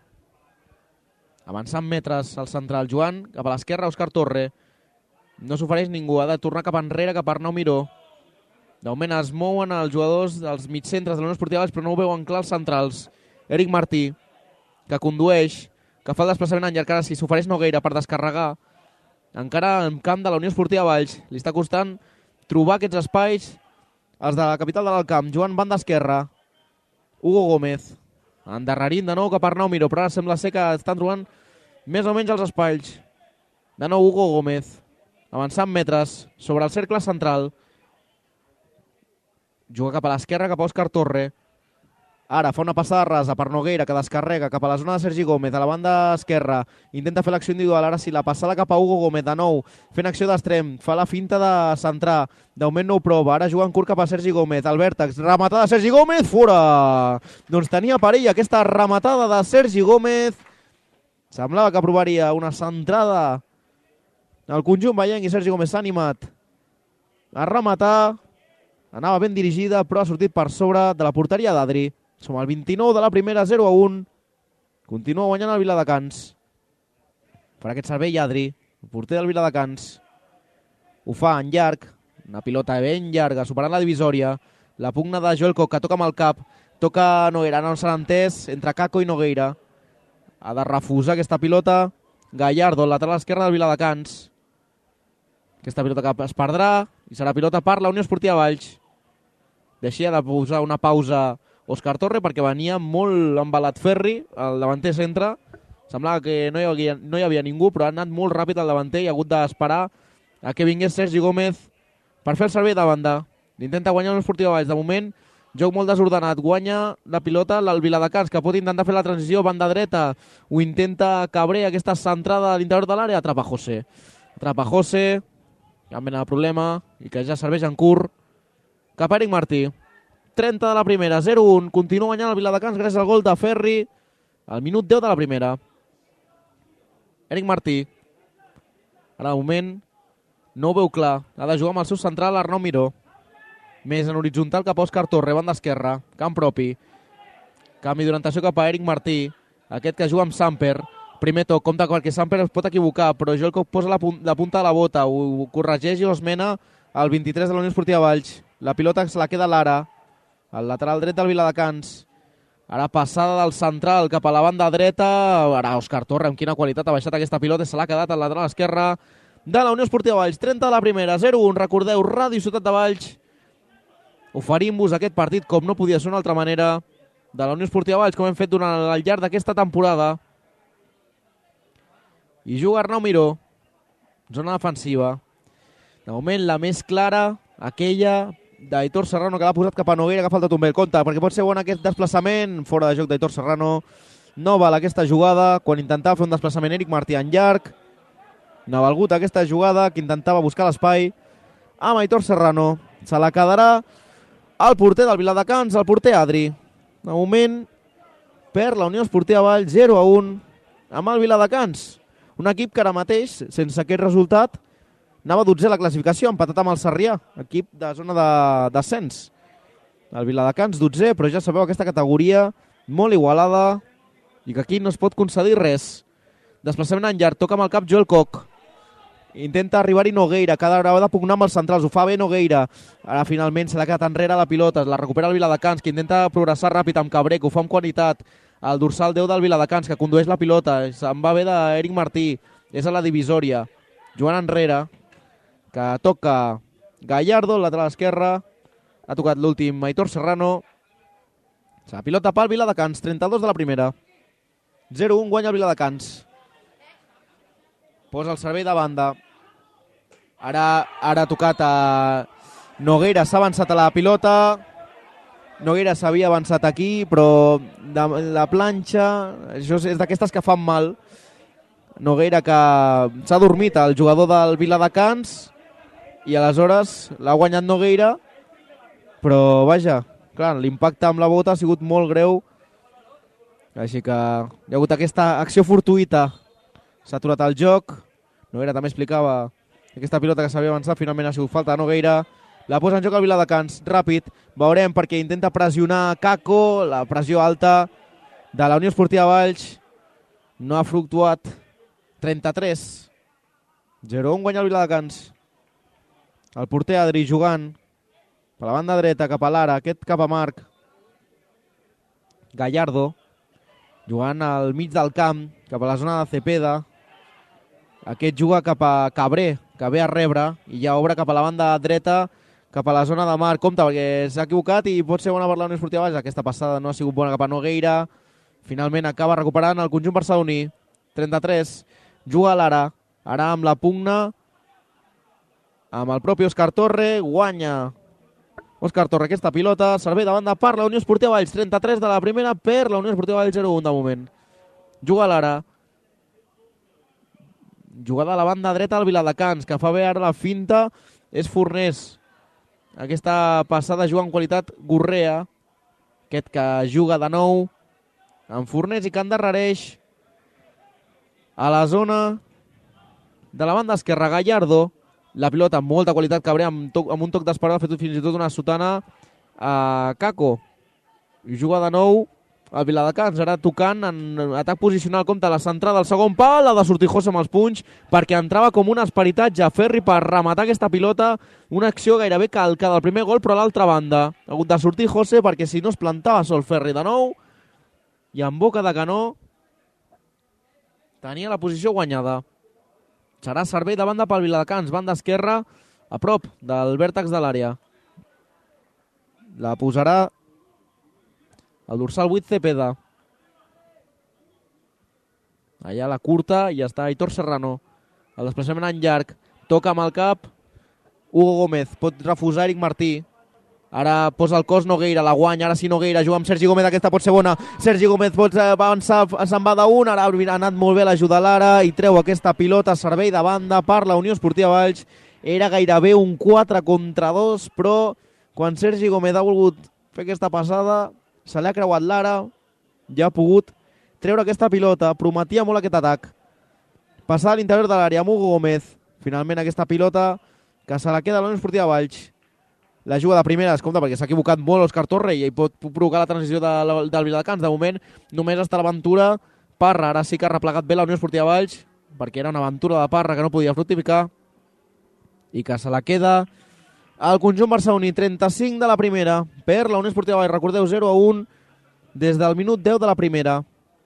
Avançant metres al central. Joan cap a l'esquerra, Òscar Torre. No s'ofereix ningú, ha de tornar cap enrere, cap a Arnau Miró. De moment es mouen els jugadors dels mitjcentres de la Unió Esportiva Valls, però no ho veuen clar els centrals. Eric Martí, que condueix, que fa el desplaçament en llarg, ara sí, s'ofereix Nogueira per descarregar. Encara en camp de la Unió Esportiva Valls. Li està costant trobar aquests espais els de la capital de l'Alcamp. Joan, banda esquerra. Hugo Gómez. Endarrerint de nou cap a Arnau Miró, però ara sembla ser que estan trobant més o menys els espais. De nou Hugo Gómez. Avançant metres sobre el cercle central. Juga cap a l'esquerra, cap a Òscar Torre. Ara fa una passada rasa per Nogueira, que descarrega cap a la zona de Sergi Gómez, a la banda esquerra. Intenta fer l'acció individual, ara sí, la passada cap a Hugo Gómez, de nou, fent acció d'extrem. Fa la finta de centrar, de moment no ho prova. Ara juga en curt cap a Sergi Gómez, al vèrtex, rematada de Sergi Gómez, fora! Doncs tenia perill aquesta rematada de Sergi Gómez. Semblava que provaria una centrada al conjunt vallenc i Sergi Gómez s'ha animat a rematar. Anava ben dirigida, però ha sortit per sobre de la porteria d'Adri. Som al 29 de la primera, 0-1. Continua guanyant el Viladecans. Per aquest servei Adri, el porter del Viladecans. Ho fa en llarg, una pilota ben llarga, superant la divisòria. La pugna de Joel Coc, que toca amb el cap. Toca Nogueira, no s'ha entès, entre Caco i Nogueira. Ha de refusar aquesta pilota Gallardo, el lateral esquerre del Viladecans. Aquesta pilota que es perdrà i serà pilota per la Unió Esportiva Valls. Deixia de posar una pausa Òscar Torre perquè venia molt embalat Ferri, el davanter centre. Semblava que no hi havia ningú, però ha anat molt ràpid el davanter i ha hagut d'esperar a que vingués Sergi Gómez per fer el servei de banda. Intenta guanyar la Unió Esportiva Valls. De moment, joc molt desordenat. Guanya la pilota el Viladecans, que pot intentar fer la transició banda dreta. Ho intenta Cabré, aquesta centrada a l'interior de l'àrea. Atrapa José. Cap mena de problema, i que ja serveix en curt. Cap a Eric Martí. 30 de la primera, 0-1. Continua guanyant el Viladecans gràcies al gol de Ferri al minut 10 de la primera. Eric Martí. Ara, de moment, no ho veu clar. Ha de jugar amb el seu central, Arnau Miró. Més en horitzontal cap a Òscar Torre, banda esquerra, camp propi. Canvi d'orientació cap a Eric Martí. Aquest que juga amb Samper. Primer toc, compte perquè Samper es pot equivocar, però Joel Coc posa la punta de la bota, ho corregeix i ho esmena al 23 de la Unió Esportiva Valls. La pilota se la queda l'ara, al lateral dret del Viladecans. Ara passada del central cap a la banda dreta. Ara Òscar Torre, amb quina qualitat ha baixat aquesta pilota i se l'ha quedat al lateral esquerre de la Unió Esportiva Valls. 30 de la primera, 0-1. Recordeu, Ràdio Ciutat de Valls. Oferim-vos aquest partit com no podia ser d'una altra manera de la Unió Esportiva Valls, com hem fet durant el llarg d'aquesta temporada. I juga Arnau Miró. Zona defensiva. De moment la més clara, aquella d'Aitor Serrano, que l'ha posat cap a Nogueira, que ha faltat un bel compte, perquè pot ser bon aquest desplaçament. Fora de joc d'Aitor Serrano. No val aquesta jugada, quan intentava fer un desplaçament Eric Martí en llarg. No ha valgut aquesta jugada, que intentava buscar l'espai amb Aitor Serrano. Se la quedarà el porter del Viladecans, el porter Adri. De moment, per la Unió Esportiva Valls, 0-1 amb el Viladecans. Un equip que ara mateix, sense aquest resultat, anava 12 a la classificació, empatat amb el Sarrià, equip de zona de descens. El Viladecans 12, però ja sabeu, aquesta categoria molt igualada i que aquí no es pot concedir res. Desplaçament en llarg, toca amb el cap Joel Koch. Intenta arribar-hi Nogueira, cada hora de pugnar amb els centrals, ho fa bé Nogueira. Ara finalment se l'ha quedat enrere la pilota, la recupera el Viladecans, que intenta progressar ràpid amb Cabré, que ho fa amb qualitat. El dorsal 10 del Viladecans, que condueix la pilota, se'n va bé d'Eric Martí, és a la divisòria. Joan enrere, que toca Gallardo, el lateral esquerre, ha tocat l'últim Aitor Serrano. La pilota pel Viladecans, 32 de la primera. 0-1 guanya el Viladecans. Posa el servei de banda. Ara ha tocat a Nogueira, s'ha avançat a la pilota. Nogueira s'havia avançat aquí, però la planxa, això és d'aquestes que fan mal. Nogueira, que s'ha dormit el jugador del Viladecans, i aleshores l'ha guanyat Nogueira, però vaja, clar, l'impacte amb la bota ha sigut molt greu, així que hi ha hagut aquesta acció fortuïta. S'ha aturat el joc. Nogueira també explicava aquesta pilota que s'havia avançat, finalment ha sigut falta de Nogueira. La posa en joc el Viladecans, ràpid. Veurem, perquè intenta pressionar Caco, la pressió alta de la Unió Esportiva Valls. No ha fructuat. 33. 0-1 guanya el Viladecans. El porter Adri jugant per la banda dreta cap a l'ara, aquest cap a Marc. Gallardo jugant al mig del camp, cap a la zona de Cepeda. Aquest juga cap a Cabré, que ve a rebre, i ja obre cap a la banda dreta, cap a la zona de Marc. Compte, perquè s'ha equivocat i pot ser bona per la Unió Esportiva Valls. Aquesta passada no ha sigut bona cap a Nogueira. Finalment acaba recuperant el conjunt barceloní. 33. Juga l'ara. Ara amb la pugna amb el propi Òscar Torre. Guanya Òscar Torre aquesta pilota. Servei de banda per la Unió Esportiva Valls. 33 de la primera per la Unió Esportiva Valls, 0-1 de moment. Juga l'ara. Jugada a la banda dreta al Viladecans, que fa bé ara la finta. És Fornés. Aquesta passada juga en qualitat Gurrea. Aquest que juga de nou amb Fornés i que endarrereix a la zona de la banda esquerra Gallardo. La pilota amb molta qualitat, Cabré amb un toc d'esperada, ha fet fins i tot una sotana a Caco. I juga de nou el Viladecans, ara tocant en atac posicional, compte a la centrada del segon pal, ha de sortir José amb els punys, perquè entrava com un esperitatge Ferri per rematar aquesta pilota, una acció gairebé calca del primer gol, però a l'altra banda ha hagut de sortir José, perquè si no es plantava sol Ferri de nou, i en boca de canó tenia la posició guanyada. Serà servei de banda pel Viladecans, banda esquerra, a prop del vèrtex de l'àrea. La posarà el dorsal 8 Cepeda. Allà la curta i està Aitor Serrano. El desplaçament en llarg. Toca amb el cap Hugo Gómez. Pot refusar Eric Martí. Ara posa el cos Nogueira, la guanya. Ara sí Nogueira juga amb Sergi Gómez. Aquesta pot ser bona. Sergi Gómez pot avançar, se'n va d'un. Ara ha anat molt bé l'ajuda l'ara i treu aquesta pilota. Servei de banda per la Unió Esportiva Valls. Era gairebé un 4 contra 2, però quan Sergi Gómez ha volgut fer aquesta passada, se l'ha creuat l'ara, ja ha pogut treure aquesta pilota. Prometia molt aquest atac. Passar a l'interior de l'àrea amb Hugo Gómez. Finalment aquesta pilota que se la queda a la Unió Esportiva Valls. La juga de primeres, compte, perquè s'ha equivocat molt Òscar Torre i pot provocar la transició del Viladecans. De moment només està l'aventura Parra. Ara sí que ha replegat bé la Unió Esportiva Valls, perquè era una aventura de Parra que no podia fructificar i que se la queda al conjunt barceloní. 35 de la primera per la Unió Esportiva Valls. Recordeu, 0-1 des del minut 10 de la primera.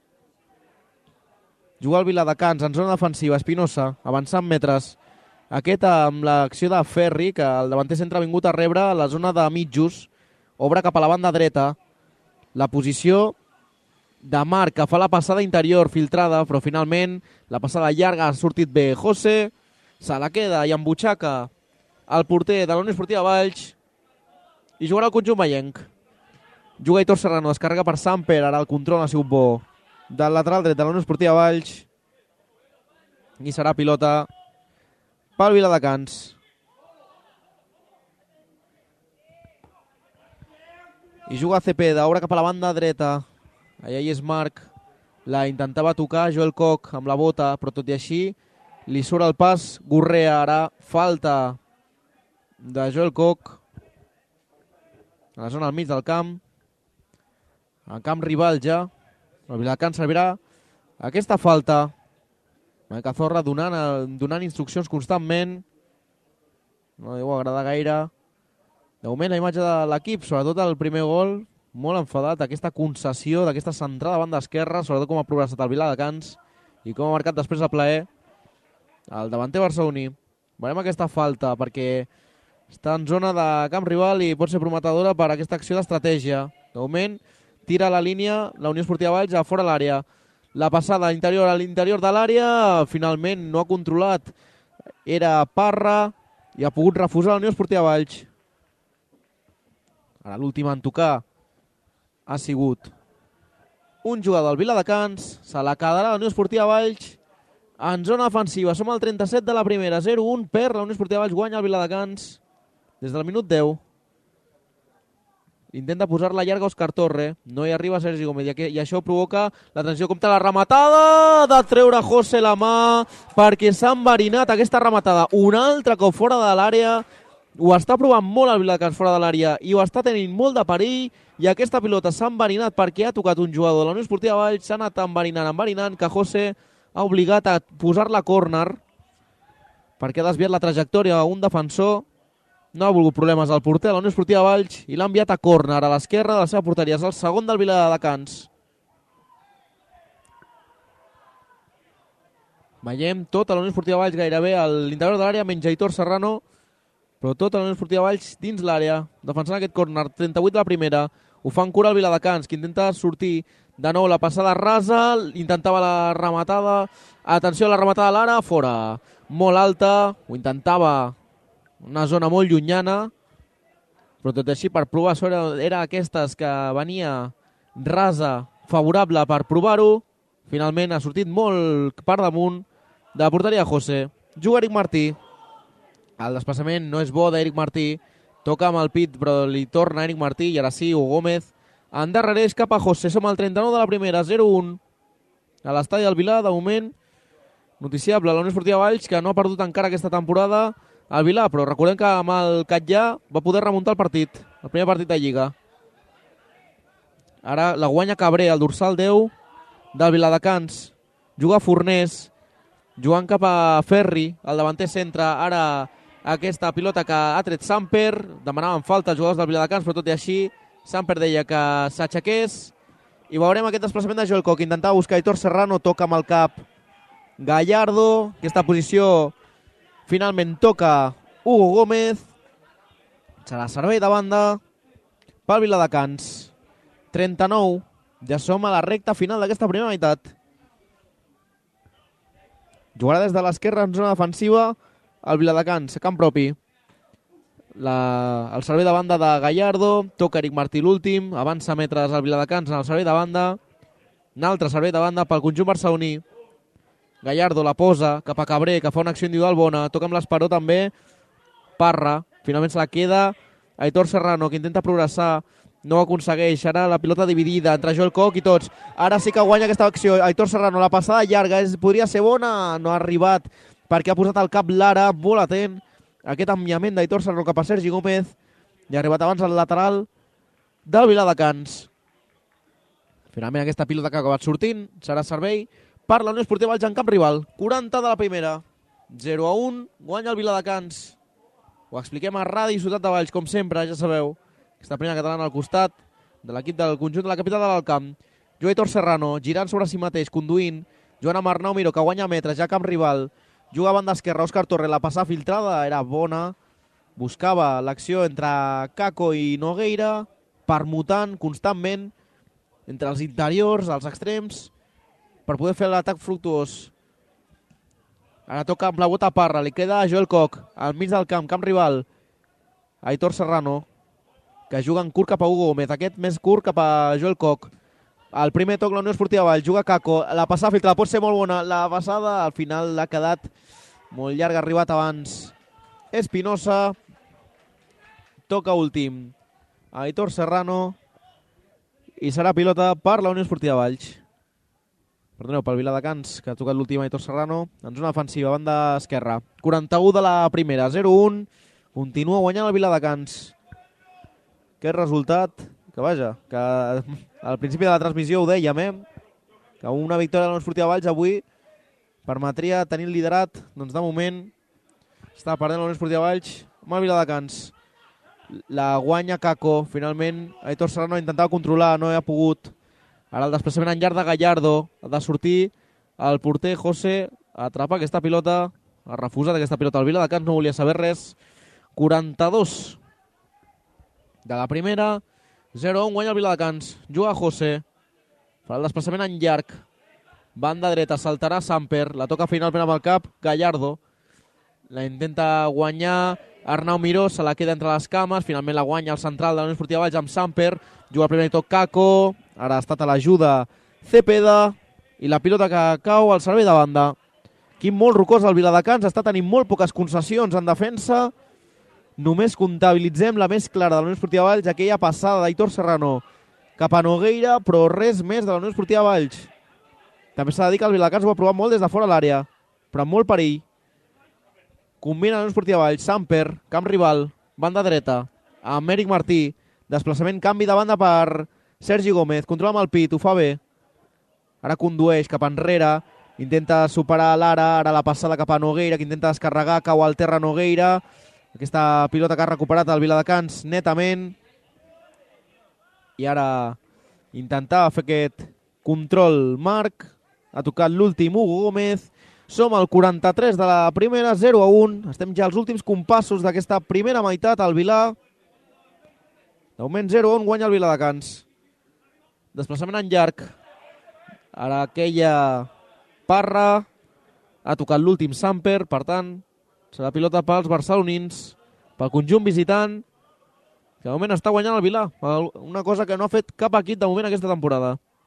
Juga el Viladecans en zona defensiva. Espinosa, avançant metres. Aquest amb l'acció de Ferri, que el davanter centre ha vingut a rebre a la zona de mitjos. Obre cap a la banda dreta. La posició de Marc, que fa la passada interior filtrada, però finalment la passada llarga ha sortit bé. José se la queda i embutxaca el porter de la Unió Esportiva Valls i jugarà el conjunt vallenc. Juga Aitor Serrano, descarrega per Samper, ara el control ha sigut bo del lateral dret de la Unió Esportiva Valls i serà pilota pel Viladecans. I juga Cepeda, obre cap a la banda dreta. Allà hi és Marc. La intentava tocar Joel Koch amb la bota, però tot i així li surt el pas Gurrea. Ara falta de Joel Koch a la zona al mig del camp. Al camp rival ja. El Viladecans servirà aquesta falta. Una Cazorra donant instruccions constantment. No deu agradar gaire. De moment la imatge de l'equip, sobretot el primer gol, molt enfadat. Aquesta concessió d'aquesta centrada a banda esquerra, sobretot com ha progressat el Viladecans i com ha marcat després a plaer el davanter barceloní. Veurem aquesta falta perquè està en zona de camp rival i pot ser prometedora per aquesta acció d'estratègia. De moment tira la línia la Unió Esportiva Valls a fora l'àrea. La passada interior a l'interior de l'àrea finalment no ha controlat. Era Parra i ha pogut refusar la Unió Esportiva Valls. Ara l'últim en tocar ha sigut un jugador del Viladecans. Se la quedarà la Unió Esportiva Valls en zona defensiva. Som al 37 de la primera. 0-1 per la Unió Esportiva Valls. Guanya el Viladecans des del minut 10. Intenta posar-la llarga Òscar Torre. No hi arriba Sergi Gómez i això provoca la transició. Compte la rematada de treure José la mà perquè s'ha enverinat aquesta rematada. Un altre cop fora de l'àrea. Ho està provant molt el Viladecans fora de l'àrea i ho està tenint molt de perill i aquesta pilota s'ha enverinat perquè ha tocat un jugador de la Unió Esportiva Valls. S'ha anat enverinant que José ha obligat a posar-la a córner perquè ha desviat la trajectòria a un defensor. No ha volgut problemes al porter de la Unió Esportiva Valls i l'ha enviat a córner a l'esquerra de la seva porteria. És el segon del Viladecans. Veiem tota la Unió Esportiva Valls gairebé a l'interior de l'àrea, menys Aitor Serrano, però tota la Unió Esportiva Valls dins l'àrea, defensant aquest córner. 38 de la primera. Ho fan cura el Viladecans, que intenta sortir de nou la passada rasa, intentava la rematada. Atenció a la rematada a l'ara, fora. Molt alta, ho intentava una zona molt llunyana, però tot així per provar era aquestes que venia rasa, favorable per provar-ho. Finalment ha sortit molt per damunt de la porteria José. Juga Eric Martí. El desplaçament no és bo d'Eric Martí. Toca amb el pit, però li torna Eric Martí i ara sí, Hugo Gómez endarrereix cap a José. Som al 39 de la primera, 0-1 a l'estadi del Vilar. De moment noticiable la Unió Esportiva Valls, que no ha perdut encara aquesta temporada al Vilar, però recordem que amb el Catllà va poder remuntar el partit, el primer partit de Lliga. Ara la guanya Cabré, el dorsal 10 del Viladecans. Juga Fornés, jugant cap a Ferri, el davanter centre. Ara aquesta pilota que ha tret Samper, demanaven falta els jugadors del Viladecans, però tot i així Samper deia que s'aixequés i veurem aquest desplaçament de Joel Koch. Intentava buscar Aitor Serrano, toca amb el cap Gallardo. Aquesta posició finalment toca Hugo Gómez. Serà servei de banda pel Viladecans. 39. Ja som a la recta final d'aquesta primera meitat. Jugarà des de l'esquerra en zona defensiva el Viladecans, camp propi. El servei de banda de Gallardo. Toca Eric Martí l'últim. Avança metres al Viladecans en el servei de banda. Un altre servei de banda pel conjunt barceloní. Gallardo la posa cap a Cabré, que fa una acció individual bona. Toca amb l'esperó també Parra. Finalment se la queda Aitor Serrano, que intenta progressar. No ho aconsegueix. Ara la pilota dividida entre Joel Koch i tots. Ara sí que guanya aquesta acció Aitor Serrano. La passada llarga podria ser bona. No ha arribat perquè ha posat el cap Lara. Molt atent aquest enviament d'Aitor Serrano cap a Sergi Gómez. I ha arribat abans al lateral del Viladecans. Finalment aquesta pilota que ha acabat sortint serà servei per la Unió Esportiva Valls en camp rival. 40 de la primera. 0-1. Guanya el Viladecans. Ho expliquem a Ràdio Ciutat de Valls, com sempre, ja sabeu. Aquesta primera catalana al costat de l'equip del conjunt de la capital de l'Alcamp. Joaitor Serrano, girant sobre si mateix, conduint. Joan amb Arnau Miró, que guanya metres, ja camp rival. Juga a banda esquerra, Òscar Torres, la passada filtrada era bona. Buscava l'acció entre Kako i Nogueira, permutant constantment entre els interiors, els extrems, per poder fer l'atac fructuós. Ara toca amb la bota Parra, li queda a Joel Koch, al mig del camp, camp rival. Aitor Serrano, que juga en curt cap a Hugo Gómez, aquest més curt cap a Joel Koch. El primer toc la Unió Esportiva Valls, juga Kako, la passada filtrada pot ser molt bona, la passada al final l'ha quedat molt llarga, ha arribat abans Espinosa. Toca últim Aitor Serrano i serà pilota per la Unió Esportiva Valls. Perdoneu, pel Viladecans, que ha tocat l'últim Aitor Serrano. En zona defensiva, banda esquerra. 41 de la primera, 0-1. Continua guanyant el Viladecans. Aquest resultat, que vaja, que al principi de la transmissió ho dèiem, que una victòria de la Unió Esportiva Valls avui permetria tenir el liderat, doncs de moment està perdent la Unió Esportiva Valls amb el Viladecans. La guanya Kako, finalment Aitor Serrano intentava controlar, no ha pogut. Ara el desplaçament en llarg de Gallardo, ha de sortir el porter José a atrapar aquesta pilota, ha refusat aquesta pilota. El Viladecans no volia saber res. 42 de la primera, 0-1, guanya el Viladecans. Juga José, farà el desplaçament en llarg, banda dreta, saltarà Samper, la toca finalment amb el cap Gallardo, la intenta guanyar Arnau Miró, se la queda entre les cames, finalment la guanya el central de la Unió Esportiva Valls amb Samper, juga el primer toc Kako, ara ha estat a l'ajuda Cepeda, i la pilota que cau al servei de banda. Aquí molt rocós el Viladecans, està tenint molt poques concessions en defensa, només comptabilitzem la més clara de la Unió Esportiva Valls, aquella passada d'Aitor Serrano cap a Nogueira, però res més de la Unió Esportiva Valls. També s'ha de dir que el Viladecans ho ha provat molt des de fora l'àrea, però amb molt perill. Combina la Unió Esportiva Valls, Samper, camp rival, banda dreta, amb Eric Martí, desplaçament, canvi de banda per Sergi Gómez, controla amb el pit, ho fa bé. Ara condueix cap enrere, intenta superar l'Ara, ara la passada cap a Nogueira, que intenta descarregar, cau al terra Nogueira. Aquesta pilota que ha recuperat el Viladecans netament. I ara intentava fer aquest control Marc. Ha tocat l'últim Hugo Gómez. Som al 43 de la primera, 0-1. Estem ja als últims compassos d'aquesta primera meitat al Vilà. De moment 0-1, guanya el Viladecans. Desplaçament en llarg. Ara aquella Parra. Ha tocat l'últim Samper, per tant, serà pilota pels barcelonins, pel conjunt visitant, que de moment està guanyant el Vilà. Una cosa que no ha fet cap equip de moment aquesta temporada.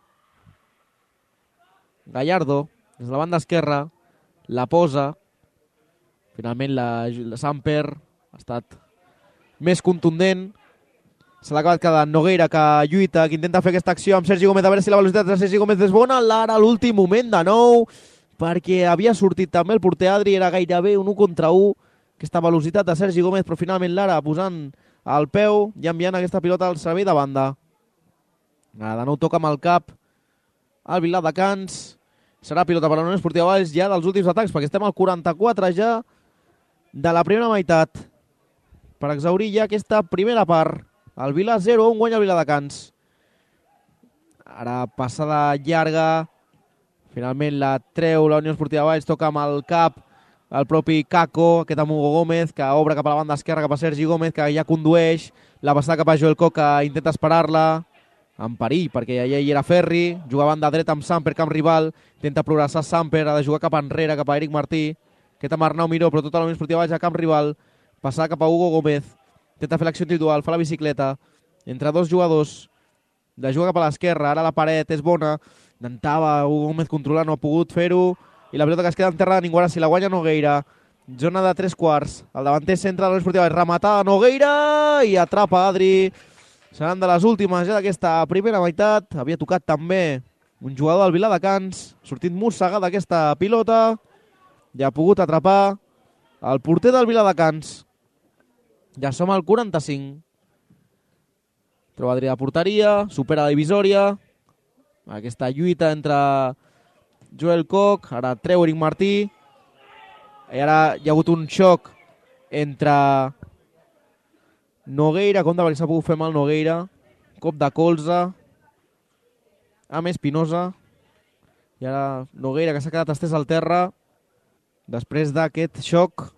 Gallardo, des de la banda esquerra, la posa. Finalment la Samper ha estat més contundent. Se l'ha acabat quedant Nogueira, que lluita, que intenta fer aquesta acció amb Sergi Gómez, a veure si la velocitat de Sergi Gómez és bona. L'Ara a l'últim moment de nou, perquè havia sortit també el porter Adri, era gairebé un 1 contra 1, aquesta velocitat de Sergi Gómez, però finalment l'Ara posant el peu i enviant aquesta pilota al servei de banda. Ara de nou toca amb el cap el Viladecans. Serà pilota per la Unió Esportiva Valls ja dels últims atacs, perquè estem al 44 ja de la primera meitat. Per exaurir ja aquesta primera part. El Vilà 0-1, guanya el Viladecans. Ara passada llarga. Finalment la treu la Unió Esportiva Valls, toca amb el cap el propi Kako, aquest amb Hugo Gómez, que obre cap a la banda esquerra, cap a Sergi Gómez, que ja condueix, la passada cap a Joel Koch, que intenta esperar-la, en perill, perquè ja hi era Ferri, juga a banda dreta amb Samper, camp rival, intenta progressar Samper, ha de jugar cap enrere, cap a Eric Martí, aquest amb Arnau Miró, però tota la Unió Esportiva Valls a camp rival, passada cap a Hugo Gómez, intenta fer l'acció individual, fa la bicicleta, entre dos jugadors, de jugar cap a l'esquerra, ara la paret és bona, intentava Hugo Gómez controlar, no ha pogut fer-ho, i la pilota que es queda en terra de ningú, ara si la guanya Nogueira, zona de 3/4, el davanter centre de la Unió Esportiva, rematada Nogueira, i atrapa Adri, seran de les últimes ja d'aquesta primera meitat, havia tocat també un jugador del Viladecans, sortit mossegada d'aquesta pilota, ja ha pogut atrapar el porter del Viladecans, ja som al 45, troba Adri de porteria, supera la divisòria, aquesta lluita entre Joel Koch, ara treu Eric Martí, i ara hi ha hagut un xoc entre Nogueira, compte perquè s'ha pogut fer mal Nogueira, cop de colze amb Espinosa, i ara Nogueira, que s'ha quedat estès al terra després d'aquest xoc,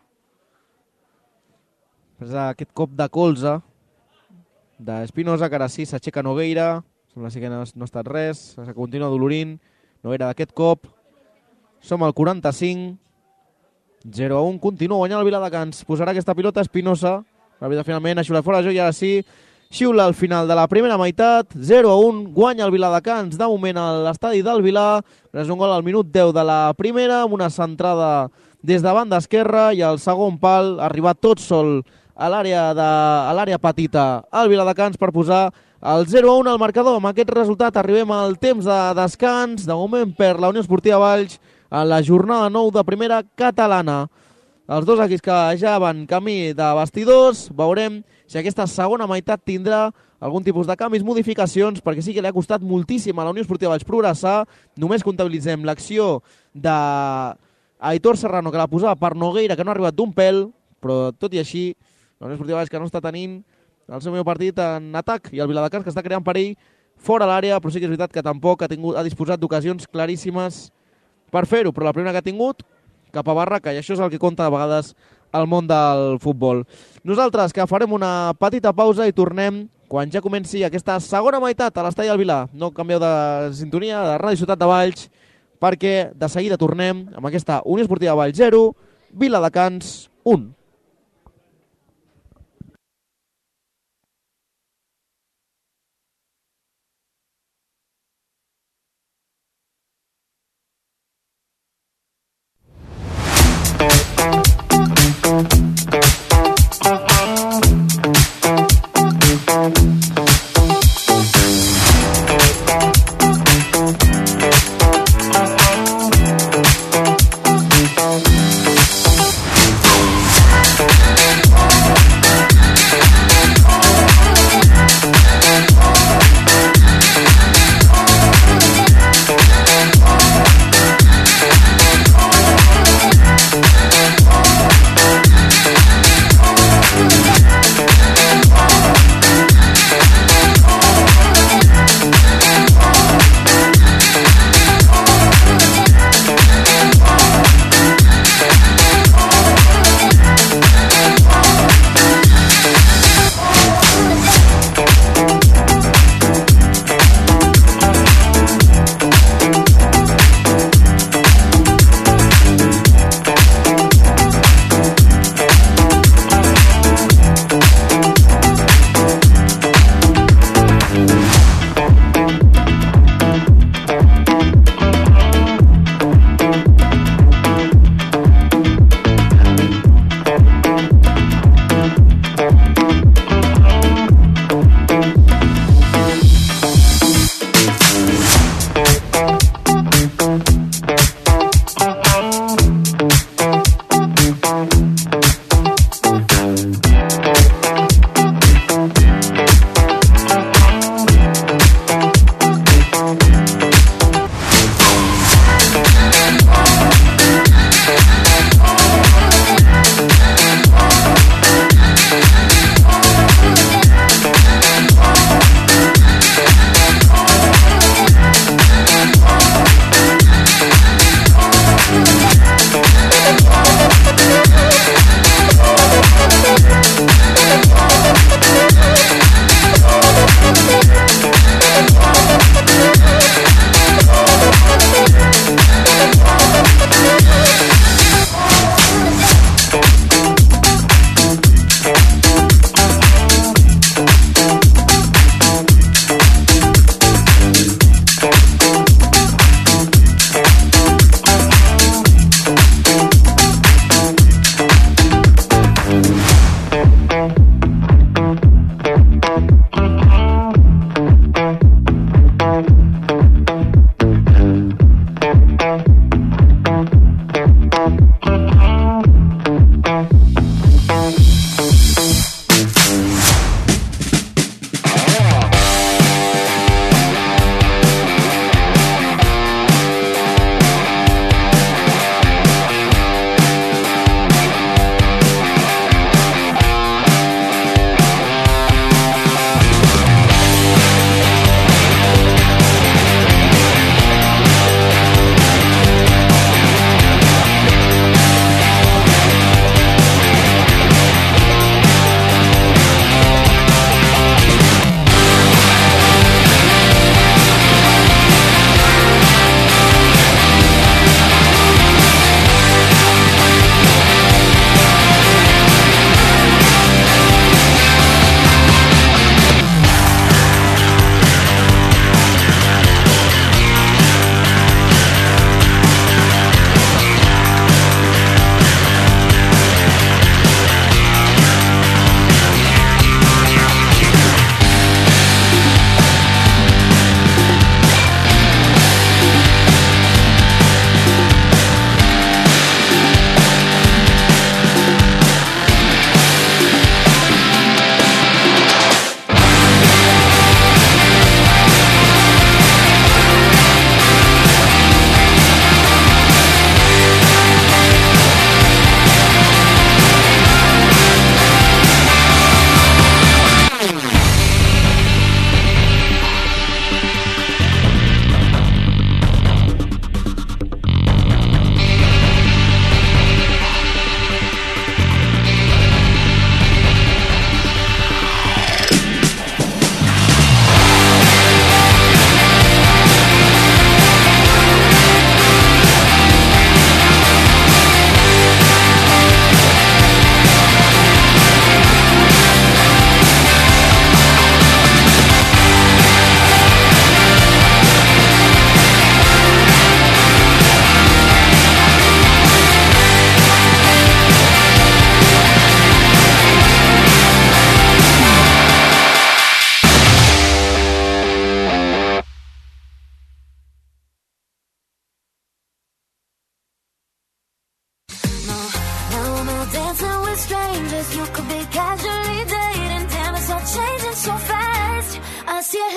després d'aquest cop de colze d'Espinosa, que ara sí s'aixeca Nogueira, sembla que no ha estat res, se continua dolorint Nogueira d'aquest cop. Som al 45, 0-1, continua guanyant el Viladecans, posarà aquesta pilota Espinosa, finalment ha xiulat fora de joc i ara sí xiula al final de la primera meitat, 0-1, guanya el Viladecans de moment a l'estadi del Vilar, gràcies a un gol al minut 10 de la primera, amb una centrada des de banda esquerra i el segon pal ha arribat tot sol a l'àrea petita al Viladecans per posar el 0-1 al marcador. Amb aquest resultat arribem al temps de descans, de moment per la Unió Esportiva Valls en la jornada 9 de primera catalana. Els dos equips que ja van camí de vestidors, veurem si aquesta segona meitat tindrà algun tipus de canvis, modificacions, perquè sí que li ha costat moltíssim a la Unió Esportiva Valls progressar. Només comptabilitzem l'acció d'Aitor Serrano, que la posava per Nogueira, que no ha arribat d'un pèl, però tot i així, la Unió Esportiva Valls que no està tenint el seu millor partit en atac, i el Viladecans que està creant perill fora l'àrea, però sí que és veritat que tampoc ha disposat d'ocasions claríssimes per fer-ho, però la primera que ha tingut cap a barraca, i això és el que compta a vegades al món del futbol. Nosaltres que farem una petita pausa i tornem quan ja comenci aquesta segona meitat a l'estadi del Vilar. No canvieu de sintonia, de Ràdio Ciutat de Valls, perquè de seguida tornem amb aquesta Unió Esportiva Valls 0, Viladecans 1.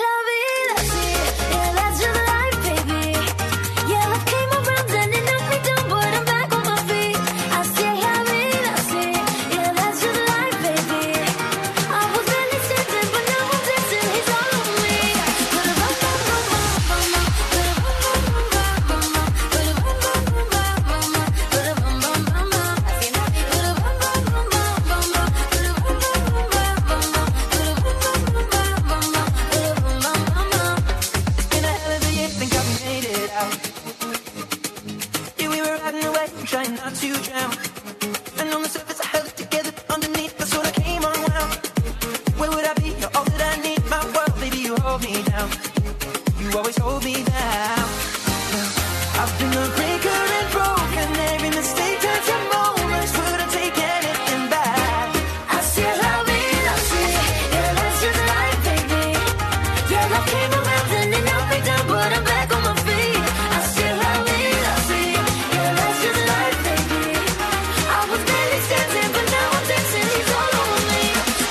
la vida así, yeah, that's just life, baby. Yeah, life came around and it knocked me down, but I'm back on my feet. Así es la vida así, yeah, that's just life, baby. I was barely standing, but now I'm dancing, he's all over me. Trying not to drown, and on the surface I held it together. Underneath, that's what I came unwound. Where would I be? You're all that I need. My world, baby, you hold me down. You always hold me down. I've been a breaker and broken. Every mistake turns to moments. Wouldn't take anything back. Así es la vida, así, yeah, that's just life, baby. Yeah, life came around and it knocked me down, but I'm back on my feet. Así es la vida, así, yeah, that's just life, baby. I was barely standing, but now I'm dancing, he's all over me.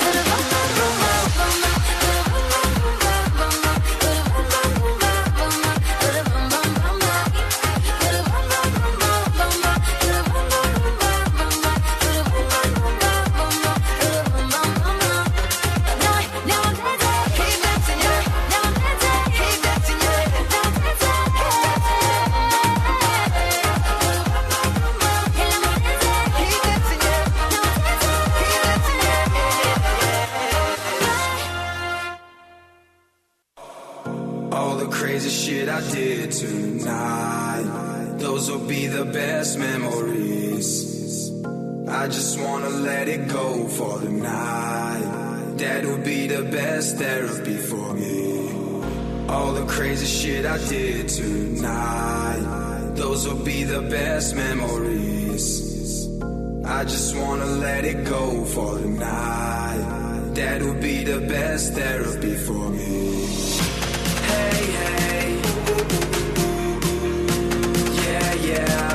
All the crazy shit I did tonight, those will be the best memories. I just wanna let it go for the night. That would be the best therapy for me. All the crazy shit I did tonight, those will be the best memories. I just wanna let it go for the night. That would be the best therapy for me. Hey, hey, yeah, yeah.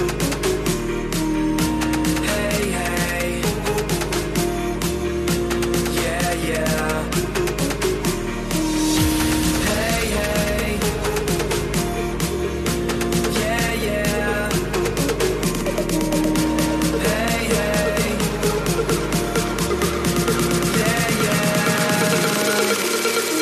Hey, hey, yeah, yeah. Hey, hey, yeah, yeah. Hey, hey, yeah, yeah.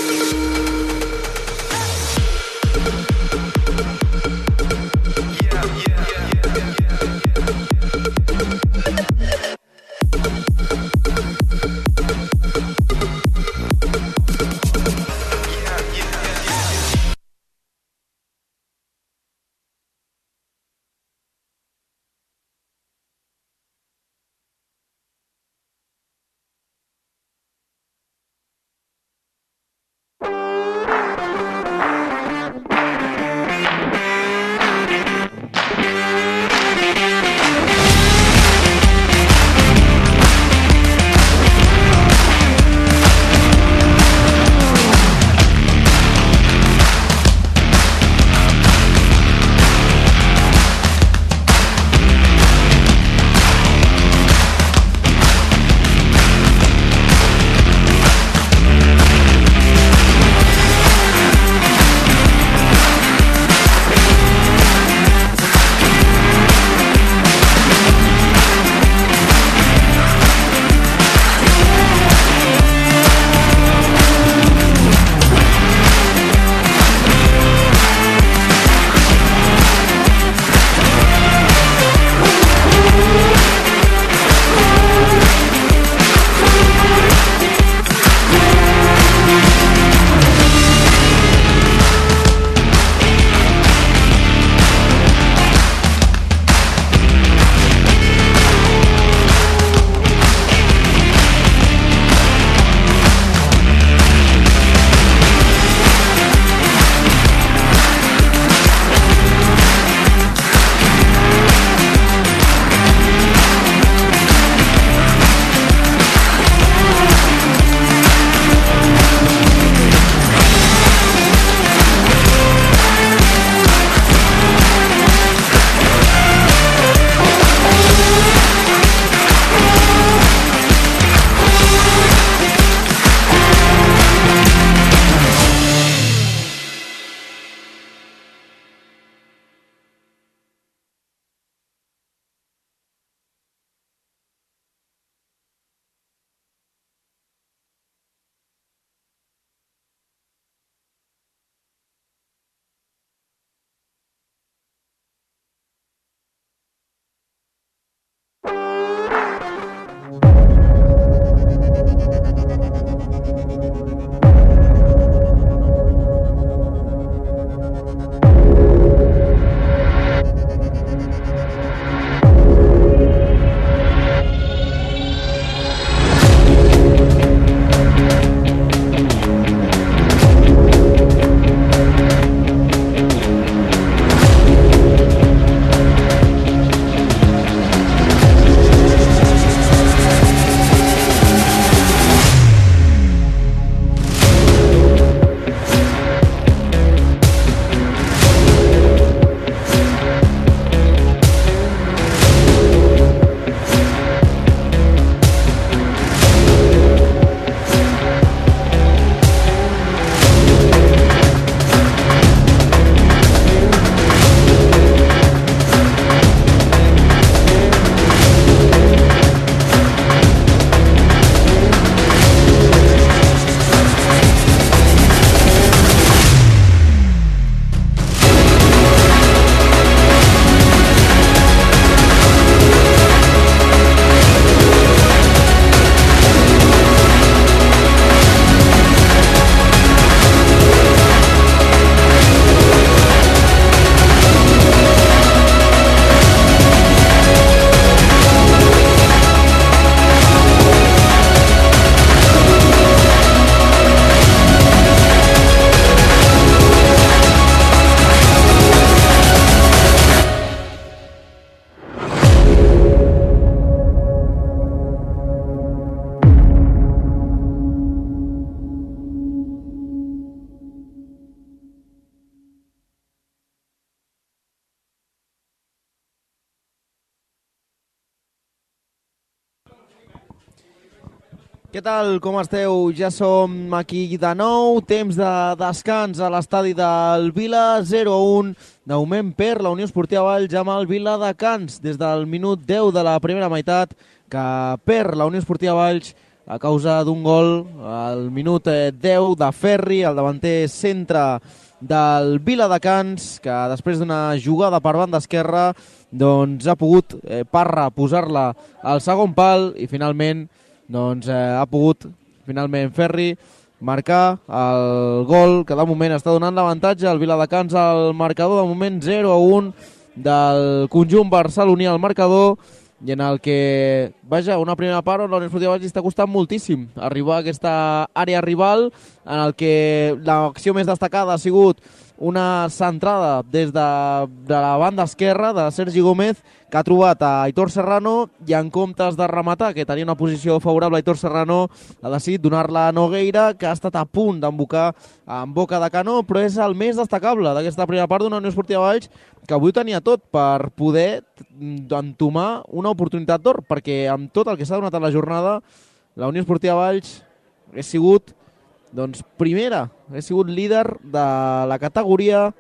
Què tal, com esteu? Ja som aquí de nou, temps de descans a l'estadi del Vila, 0-1. De moment per la Unió Esportiva Valls amb el Vila de Cans des del minut 10 de la primera meitat, que per la Unió Esportiva Valls a causa d'un gol al minut 10 de Ferri, el davanter centre del Vila de Cans, que després d'una jugada per banda esquerra doncs ha pogut Parra posar-la al segon pal i finalment ha pogut finalment Ferri marcar el gol que de moment està donant l'avantatge al Viladecans al marcador, de moment 0-1 del conjunt barceloní al marcador, i en el que, vaja, una primera part on la Unió Esportiva Valls està costant moltíssim arribar a aquesta àrea rival, en el que l'acció més destacada ha sigut una centrada des de la banda esquerra de Sergi Gómez, que ha trobat a Aitor Serrano, i en comptes de rematar, que tenia una posició favorable a Aitor Serrano, ha decidit donar-la a Nogueira, que ha estat a punt d'embocar en boca de canó, però és el més destacable d'aquesta primera part d'una Unió Esportiva Valls que avui tenia tot per poder entomar una oportunitat d'or, perquè amb tot el que s'ha donat a la jornada, la Unió Esportiva Valls ha sigut primera, ha sigut líder de la categoria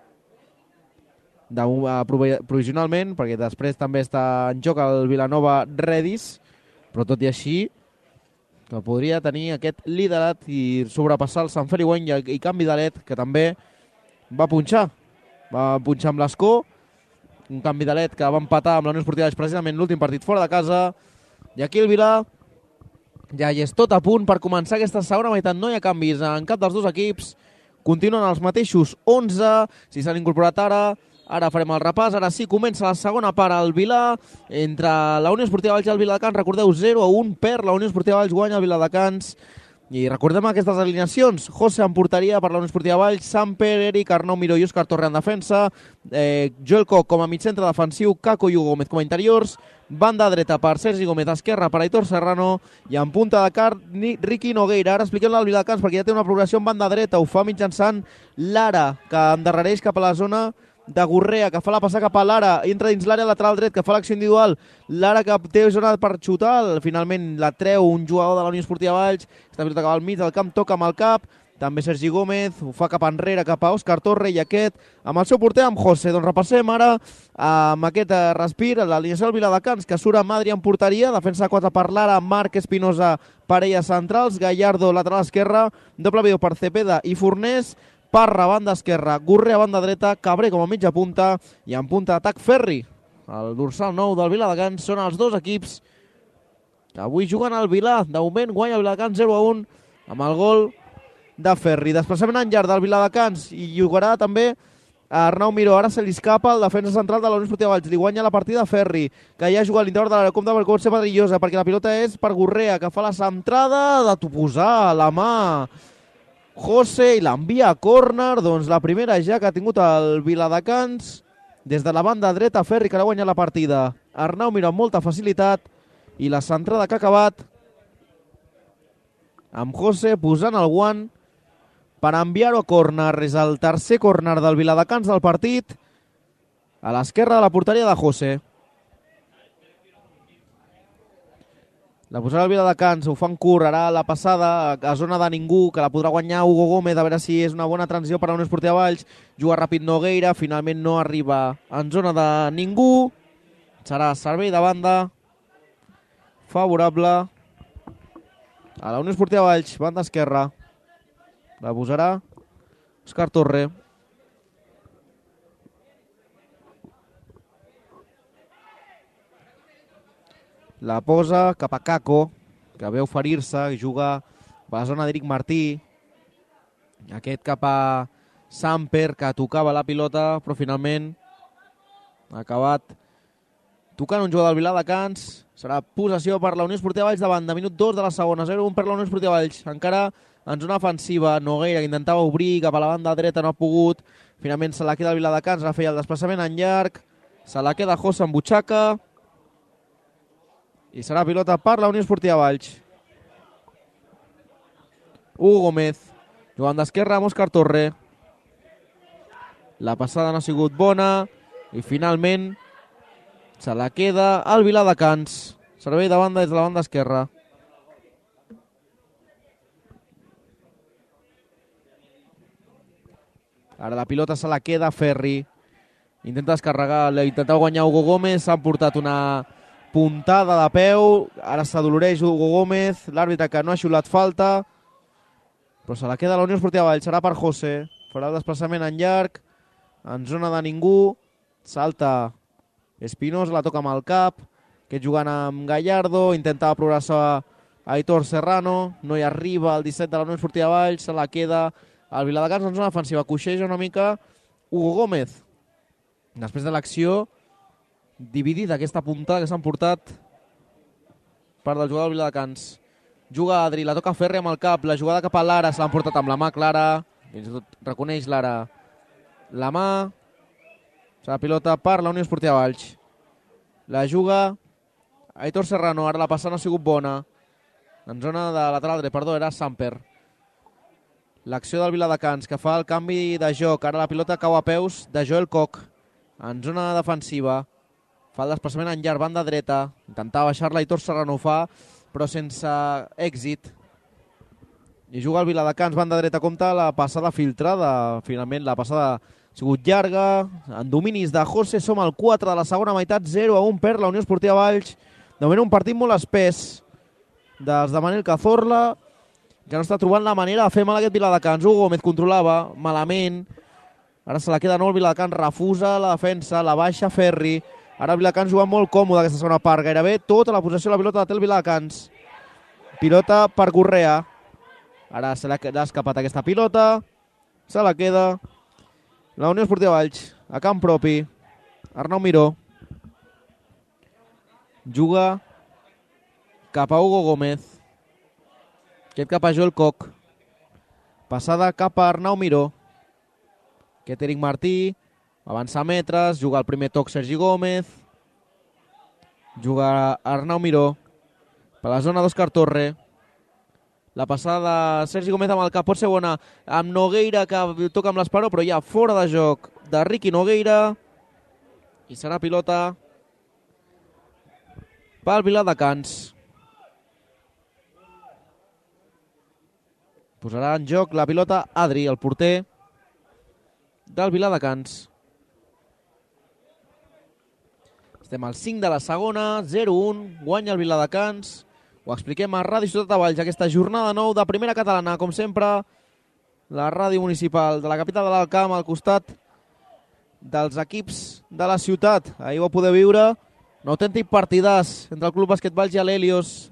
provisionalment, perquè després també està en joc el Vilanova Redis, però tot i així que podria tenir aquest liderat i sobrepassar el Sant Feri Güeny i Canvi d'Alet, que també va punxar amb l'Escó, un Canvi d'Alet que va empatar amb la Unió Esportiva precisament l'últim partit fora de casa, i aquí el Vila ja hi és tot a punt per començar aquesta segona meitat. No hi ha canvis en cap dels dos equips, continuen els mateixos 11, si s'han incorporat ara farem el repàs. Ara sí, comença la segona part al Vila, entre la Unió Esportiva Valls i el Viladecans. Recordeu, 0-1 per la Unió Esportiva Valls, guanya el Viladecans. I recordem aquestes alineacions: José en porteria per la Unió Esportiva Valls, Samper, Eric, Arnau Miró i Òscar Torre en defensa, Joel Koch com a mitjantre defensiu, Caco i Hugo Gómez com a interiors, banda dreta per Sergi Gómez, esquerra per Aitor Serrano, i en punta de car Riqui Nogueira. Ara expliquem-la al Viladecans, perquè ja té una progressió en banda dreta, ho fa mitjançant Lara, que endarrereix cap a la zona de Gurrea, que fa la passada cap a Lara, entra dins l'àrea lateral dret, que fa l'acció individual. Lara, que té zona per xutar, finalment la treu un jugador de la Unió Esportiva Valls, aquesta pilota cap al mig del camp, toca amb el cap, també Sergi Gómez, ho fa cap enrere, cap a Òscar Torre, i aquest, amb el seu porter, amb José. Doncs repassem ara amb aquest respir, l'alineació del Viladecans, que surt amb Adri en porteria, defensa 4 per Lara, Marc Espinosa, parelles centrals, Gallardo, lateral esquerra, doble vídeo per Cepeda i Fornés, Parra, banda esquerra, Gurrea, banda dreta, Cabré com a mitja punta, i en punta d'atac Ferri. El dorsal nou del Viladecans. Són els dos equips que avui juguen al Vilà. De moment guanya el Viladecans 0-1 amb el gol de Ferri. Desplaçament en llarg del Viladecans, i jugarà també a Arnau Miró. Ara se li escapa el defensa central de la Unió Esportiva Valls. Li guanya la partida Ferri, que ja juga a l'interior de l'àrea compte per ser perillosa, perquè la pilota és per Gurrea, que fa la centrada de posar la mà José i l'envia a córner. Doncs la primera ja que ha tingut el Viladecans des de la banda dreta. Ferri, que ha guanyat la partida. Arnau Miró amb molta facilitat, i la centrada que ha acabat amb José posant el guant per enviar-ho a córner. És el tercer córner del Viladecans del partit, a l'esquerra de la porteria de José. La posarà el Viladecans, ho fan curt, ara la passada a zona de ningú, que la podrà guanyar Hugo Gómez, a veure si és una bona transició per a la Unió Esportiva Valls. Juga ràpid Nogueira, finalment no arriba en zona de ningú. Serà servei de banda favorable a la Unió Esportiva Valls, banda esquerra. La posarà Òscar Torre. La posa cap a Caco, que ve a oferir-se, juga a la zona d'Eric Martí. Aquest cap a Samper, que tocava la pilota, però finalment ha acabat tocant un jugador del Viladecans. Serà possessió per la Unió Esportiva Valls davant de minut 2 de la segona. 0-1 per la Unió Esportiva Valls. Encara en zona ofensiva, Nogueira, que intentava obrir cap a la banda dreta, no ha pogut. Finalment se la queda el Viladecans, ara feia el desplaçament en llarg. Se la queda José en butxaca. I serà pilota per la Unió Esportiva Valls. Hugo Gómez, jugant d'esquerra amb Òscar Torre. La passada no ha sigut bona i finalment se la queda el Viladecans. Servei de banda des de la banda esquerra. Ara la pilota se la queda Ferri. Intenta descarregar, intenta guanyar Hugo Gómez, s'ha portat una puntada de peu, ara s'adoloreix Hugo Gómez, l'àrbitre que no ha xiulat falta, però se la queda la Unió Esportiva Valls, serà per José, farà el desplaçament en llarg, en zona de ningú, salta Espinosa, la toca amb el cap, aquest jugant amb Gallardo, intentava progressar Aitor Serrano, no hi arriba el 17 de la Unió Esportiva Valls, se la queda el Viladecans en zona defensiva, coixeja una mica Hugo Gómez. Després de l'acció, dividida aquesta puntada que s'han portat part del jugador del Viladecans. Juga Adri, la toca Ferri amb el cap, la jugada cap a l'Ara, se l'han portat amb la mà clara, fins i tot reconeix l'Ara la mà, la pilota per la Unió Esportiva Valls. La juga Aitor Serrano, ara la passa no ha sigut bona, en zona de lateral dret, perdó, era Samper. L'acció del Viladecans que fa el canvi de joc, ara la pilota cau a peus de Joel Koch. En zona defensiva, fa el desplaçament en llarg, banda dreta, intentava baixar-la Aitor Serrano, fa, però sense èxit. I juga el Viladecans, banda dreta, compta la passada filtrada, finalment la passada ha sigut llarga, en dominis de José, som al 4 de la segona meitat, 0-1 per la Unió Esportiva Valls. De moment un partit molt espès dels de Manel Cazorla, que no està trobant la manera de fer mal aquest Viladecans. Hugo Gómez controlava malament, ara se la queda nou, el Viladecans refusa la defensa, la baixa Ferri. Ara el Viladecans juga molt còmode aquesta segona part, gairebé tota la possessió de la pilota la té el Viladecans. Pilota per Correa. Ara se l'ha escapat aquesta pilota, se la queda la Unió Esportiva Valls, a camp propi. Arnau Miró juga cap a Hugo Gómez, aquest cap a Joel Koch, passada cap a Arnau Miró. Aquest Eric Martí, avança metres, juga el primer toc Sergi Gómez, juga Arnau Miró, per la zona d'Òscar Torre. La passada de Sergi Gómez amb el cap pot ser bona, amb Nogueira que toca amb l'esperó, però ja fora de joc de Riqui Nogueira, i serà pilota pel Viladecans. Posarà en joc la pilota Adri, el porter del Viladecans. Estem al 5 de la segona, 0-1, guanya el Viladecans. Ho expliquem a Ràdio Ciutat de Valls, aquesta jornada 9 de primera catalana. Com sempre, la ràdio municipal de la capital de l'Alt Camp al costat dels equips de la ciutat. Ahir ho podeu viure, un autèntic partidàs entre el Club Bàsquet Valls i l'Helios,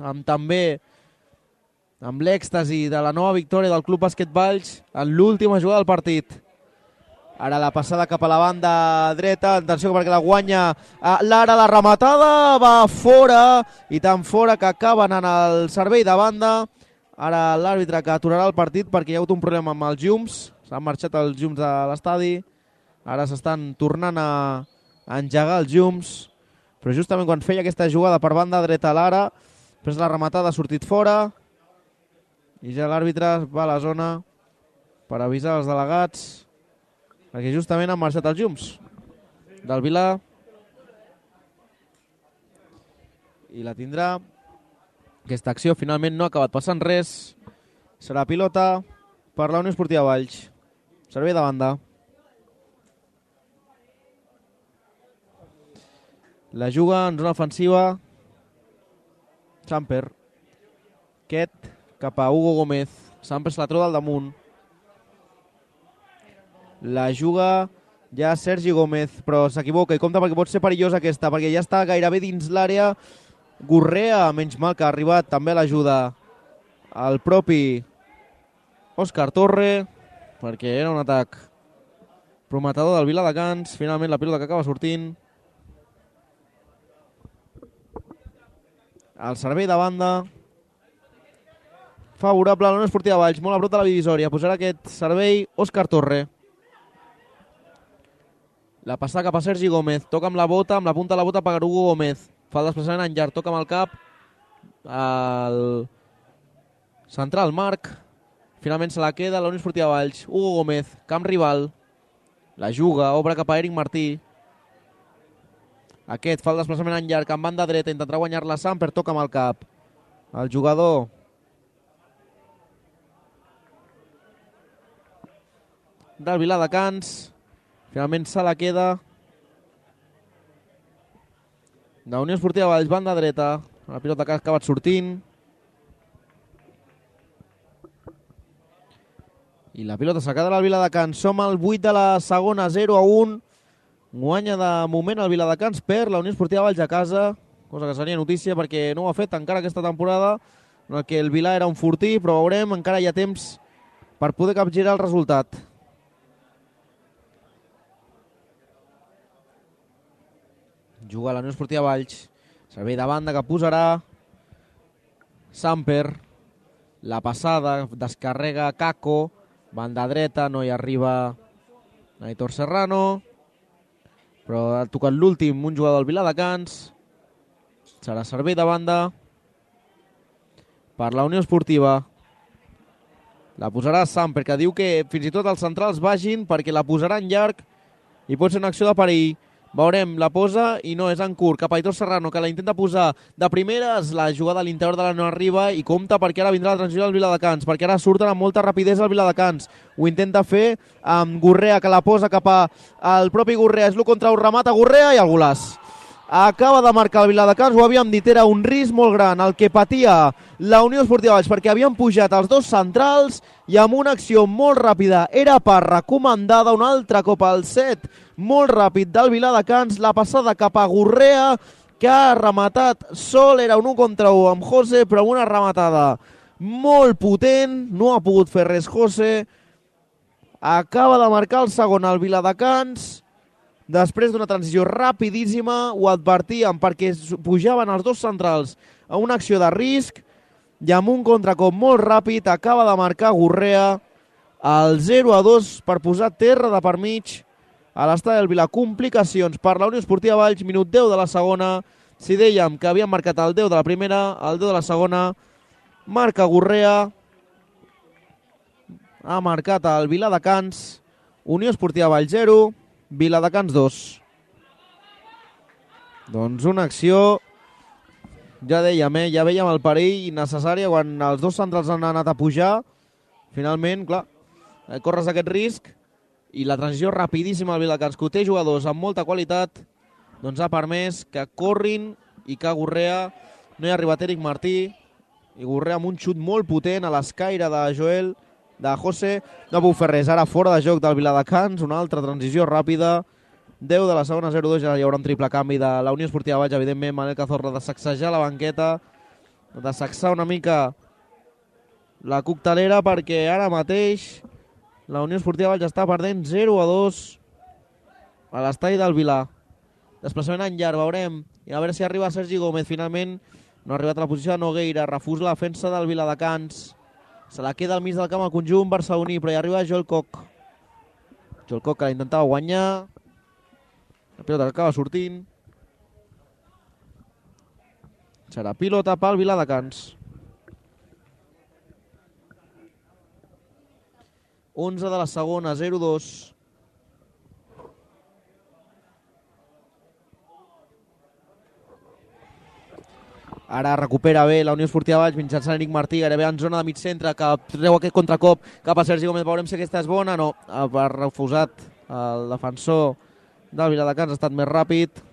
amb l'èxtasi de la nova victòria del Club Bàsquet Valls en l'última jugada del partit. Ara la passada cap a la banda dreta, atenció perquè la guanya l'Ara, la rematada va fora, i tan fora que acaben en el servei de banda. Ara l'àrbitre que aturarà el partit perquè hi ha hagut un problema amb els llums, s'han marxat els llums de l'estadi, ara s'estan tornant a engegar els llums, però justament quan feia aquesta jugada per banda dreta l'Ara, després la rematada ha sortit fora, i ja l'àrbitre va a la zona per avisar els delegats, perquè justament han marxat els llums del Vilà, i la tindrà. Aquesta acció finalment no ha acabat passant res, serà pilota per la Unió Esportiva Valls, servei de banda. La juga en zona ofensiva Samper, aquest cap a Hugo Gómez, Samper se la treu del damunt. La juga ja Sergi Gómez, però s'equivoca i compta perquè pot ser perillosa aquesta, perquè ja està gairebé dins l'àrea. Gorrea, menys mal que ha arribat també l'ajuda al propi Òscar Torre, perquè era un atac prometedor del Viladecans. Finalment la pilota que acaba sortint. El servei de banda favorable a la Unió Esportiva Valls, molt a prop de la divisòria. Posarà aquest servei Òscar Torre. La passada cap a Sergi Gómez, toca amb la bota, amb la punta de la bota per Hugo Gómez. Fa el desplaçament en llarg, toca amb el cap el central Marc. Finalment se la queda la Unió Esportiva Valls. Hugo Gómez, camp rival. La juga, obre cap a Eric Martí. Aquest fa el desplaçament en llarg, amb banda dreta, intentarà guanyar-la Samper, toca amb el cap. El jugador del Viladecans. Finalment se la queda de Unió Esportiva Valls, banda dreta. La pilota que ha acabat sortint. I la pilota s'ha quedat al Viladecans. Som al 8 de la segona, 0-1. Guanya de moment el Viladecans per la Unió Esportiva Valls a casa, cosa que seria notícia perquè no ho ha fet encara aquesta temporada, en el que el Vilà era un fortí, però veurem, encara hi ha temps per poder capgirar el resultat. Juga la Unió Esportiva Valls. Servei de banda que posarà Samper. La passada, descarrega Caco. Banda dreta, no hi arriba Aitor Serrano. Però ha tocat l'últim un jugador del Viladecans. Serà servei de banda per la Unió Esportiva. La posarà Samper, que diu que fins i tot els centrals vagin perquè la posarà en llarg i pot ser una acció de perill. Veurem, la posa i no, és en curt, cap a Aitor Serrano, que la intenta posar de primeres, la jugada a l'interior de la no arriba i compta perquè ara vindrà la transició del Viladecans, perquè ara surten amb molta rapidesa el Viladecans. Ho intenta fer amb Gurrea, que la posa cap al propi Gurrea, és l'1 contra 1, remata Gurrea i el golaç. Acaba de marcar el Viladecans, ho havíem dit, era un risc molt gran el que patia la Unió Esportiva Valls perquè havien pujat els dos centrals i amb una acció molt ràpida, era per recomandada, un altre cop al set, molt ràpid del Viladecans, la passada cap a Gurrea, que ha rematat sol, era un 1 contra 1 amb José, però amb una rematada molt potent, no ha pogut fer res José, acaba de marcar el segon al Viladecans. Després d'una transició rapidíssima, ho advertíem perquè pujaven els dos centrals a una acció de risc i amb un contracop molt ràpid acaba de marcar Gurrea el 0-2 per posar terra de per mig a l'estadi del Vilà. Complicacions per la Unió Esportiva Valls, minut 10 de la segona. Si dèiem que havien marcat el 10 de la primera, el 10 de la segona, marca Gurrea. Ha marcat el Viladecans. Unió Esportiva Valls 0, Viladecans 2. Doncs una acció, ja dèiem, ja veiem el perill necessari quan els dos centrals han anat a pujar. Finalment, clar, corres aquest risc i la transició rapidíssima al Viladecans, que té jugadors amb molta qualitat, doncs ha permès que corrin i que Gurrea no hi ha arribat Eric Martí i Gurrea amb un xut molt potent a l'escaire de Joel, de José, no puc fer res. Ara fora de joc del Viladecans, una altra transició ràpida, 10 de la segona, 0-2, ja hi haurà un triple canvi de la Unió Esportiva Valls, evidentment Manel Cazorla de sacsejar la banqueta, de sacsar una mica la coctelera, perquè ara mateix la Unió Esportiva Valls està perdent 0-2 a l'estadi del Vilà. Desplaçament en llarg, veurem, i a veure si arriba Sergi Gómez. Finalment no ha arribat a la posició de Nogueira, refús la defensa del Viladecans. Se la queda al mig del camp al conjunt barceloní, però hi arriba Joel Koch. Joel Koch que la intentava guanyar. La pilota que acaba sortint. Serà pilota pel Viladecans. 11 de la segona, 0-2. Ara recupera bé la Unió Esportiva Valls mitjançant Eric Martí, gairebé en zona de mig centre, que treu aquest contracop cap a Sergi Gómez. Veurem si aquesta és bona. No, ha refusat el defensor del Viladecans, ha estat més ràpid.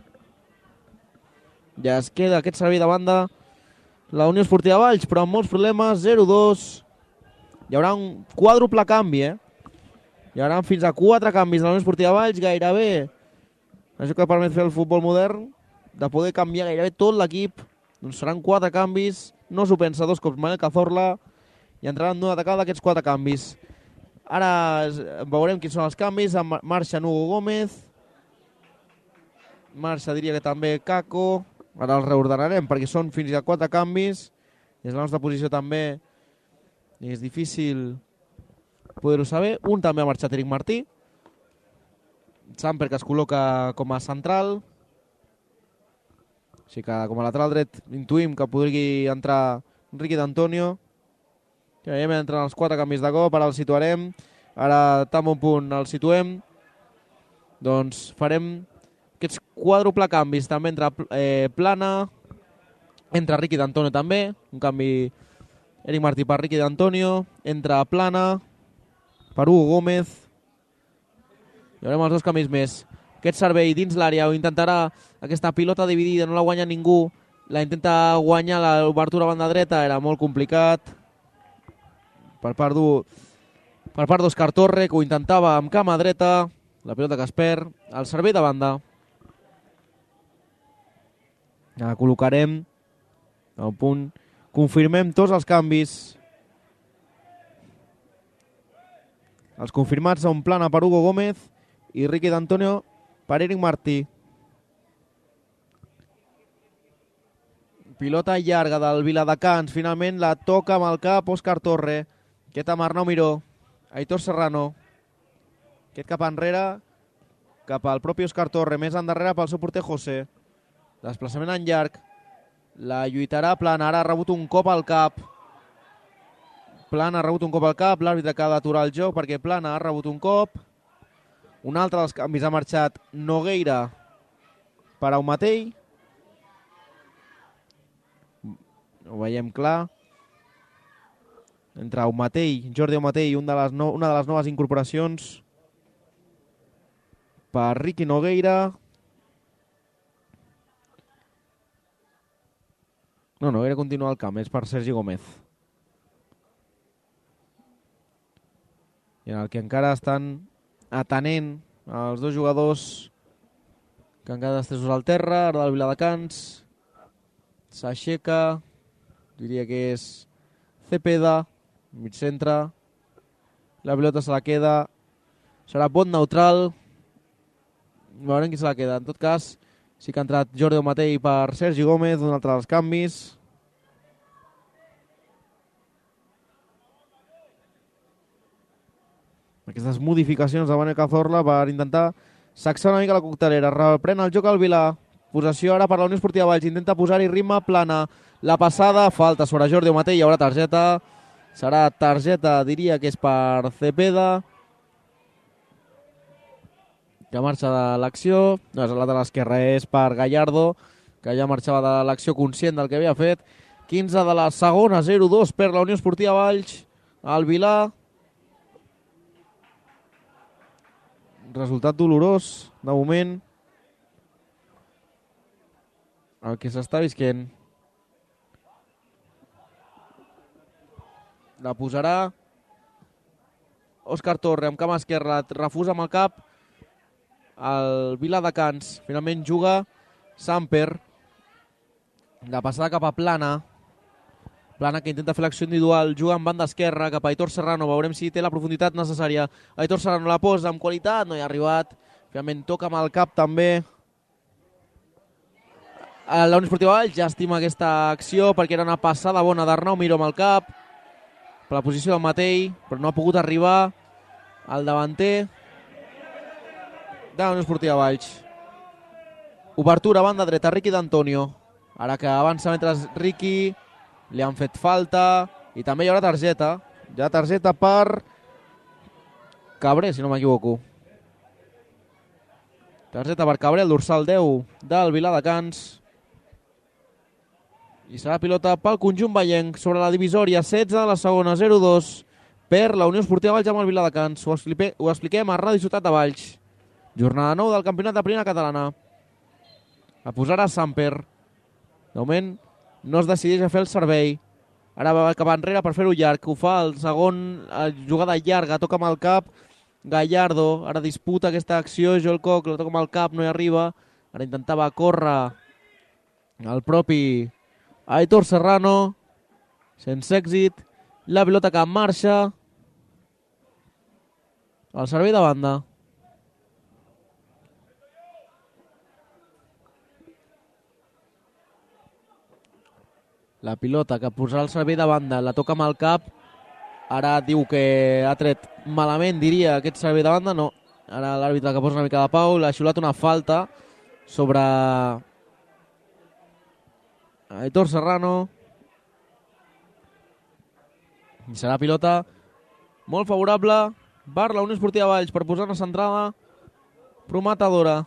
Ja es queda aquest servei de banda la Unió Esportiva Valls, però amb molts problemes. 0-2. Hi haurà un quàdruple canvi, Hi haurà fins a 4 canvis de la Unió Esportiva Valls, gairebé. Això que permet fer el futbol modern, de poder canviar gairebé tot l'equip. Doncs seran 4 canvis, no s'ho pensa dos cops Manel Cazorla, i entraran d'una tacada d'aquests 4 canvis. Ara veurem quins són els canvis. Marxa Hugo Gómez, marxa diria que també Caco. Ara els reordenarem perquè són fins a 4 canvis. Des de la nostra posició també és difícil poder-ho saber. Un també ha marxat Eric Martí. Samper, que es col·loca com a central. Així que com a lateral dret intuïm que podria entrar Riqui d'Antonio. Ja veiem, entren els 4 canvis de cop, ara els situarem. Ara tam un punt el situem. Doncs farem aquests quàdruple canvis. També entra Plana, entra Riqui d'Antonio també. Un canvi Eric Martí per Riqui d'Antonio. Entra Plana per Hugo Gómez. Hi haurem els 2 canvis més. Aquest servei dins l'àrea, ho intentarà aquesta pilota dividida, no la guanya ningú. La intenta guanyar l'obertura a banda dreta, era molt complicat. Per part d'Òscar Torre, que ho intentava amb cama dreta. La pilota que es perd. El servei de banda. La col·locarem al punt. Confirmem tots els canvis. Els confirmats són Plana per Hugo Gómez i Ricky D'Antonio per Eric Martí. Pilota llarga del Viladecans. Finalment la toca amb el cap Òscar Torre. Aquest amb Arnau Miró. Aitor Serrano. Aquest cap enrere, cap al propi Òscar Torre. Més endarrere pel seu porter José. Desplaçament en llarg. La lluitarà Plana. Ara ha rebut un cop al cap. Plana ha rebut un cop al cap. L'àrbitre que ha d'aturar el joc perquè Plana ha rebut un cop. Un altre dels canvis ha marxat Nogueira per Aumatell. Ho veiem clar. Entre Aumatell, Jordi Aumatell, una de les noves incorporacions per Ricky Nogueira. No, Nogueira continua al camp, és per Sergi Gómez. I en el que encara estan atenent els dos jugadors que han quedat estesos al terra, ara del Viladecans. S'aixeca, diria que és Cepeda, mig centre. La pilota se la queda. Serà vot neutral. Veurem qui se la queda. En tot cas, sí que ha entrat Jordi Aumatell per Sergi Gómez, un altre dels canvis. Aquestes modificacions de Manuel Cazorla per intentar sacsar una mica la coctelera. Reprèn el joc al Vilà. Possessió ara per la Unió Esportiva Valls. Intenta posar-hi ritme. Plana. La passada. Falta sobre Jordi Aumatell. Hi haurà targeta. Serà targeta, diria que és per Cepeda, que marxa de l'acció. No, és la de l'esquerra, és per Gallardo, que ja marxava de l'acció conscient del que havia fet. 15 de la segona, 0-2 per la Unió Esportiva Valls. Al Vilà. Resultat dolorós, de moment. El que s'està visquent. La posarà Òscar Torre amb cama esquerra, refusa amb el cap el Viladecans. Finalment juga Samper. La passada cap a Plana. Plana que intenta fer l'acció individual, juga en banda esquerra cap a Aitor Serrano. Veurem si té la profunditat necessària. Aitor Serrano la posa amb qualitat, no hi ha arribat. Finalment toca amb el cap també. La Unió Esportiva Valls ja estima aquesta acció perquè era una passada bona d'Arnau Miró amb el cap. Per la posició del Matei, però no ha pogut arribar al davanter de la Unió Esportiva Valls. Obertura a banda dreta, Ricky D'Antonio. Ara que avança mentre Ricky li han fet falta i també hi haurà targeta. Hi ha targeta per Cabré, si no m'equivoco. Targeta per Cabré, el dorsal 10 del Viladecans. I serà pilota pel conjunt vallenc sobre la divisòria. 16 de la segona, 0-2 per la Unió Esportiva Valls amb el Viladecans. Ho expliquem a Ràdio Ciutat de Valls. Jornada 9 del campionat de primera catalana. La posarà Samper. De moment no es decideix a fer el servei. Ara va cap enrere per fer-ho llarg. Ho fa el segon, jugada llarga. Toca amb el cap Gallardo. Ara disputa aquesta acció. Joel Koch la toca amb el cap, no hi arriba. Ara intentava córrer el propi Aitor Serrano, sense èxit. La pilota que marxa. El servei de banda. La pilota que posarà el servei de banda, la toca amb el cap. Ara diu que ha tret malament, diria, aquest servei de banda. No, ara l'àrbitre que posa una mica de pau. L'ha xiulat una falta sobre Aitor Serrano. I serà pilota molt favorable per la Unió Esportiva Valls per posar una centrada prometedora.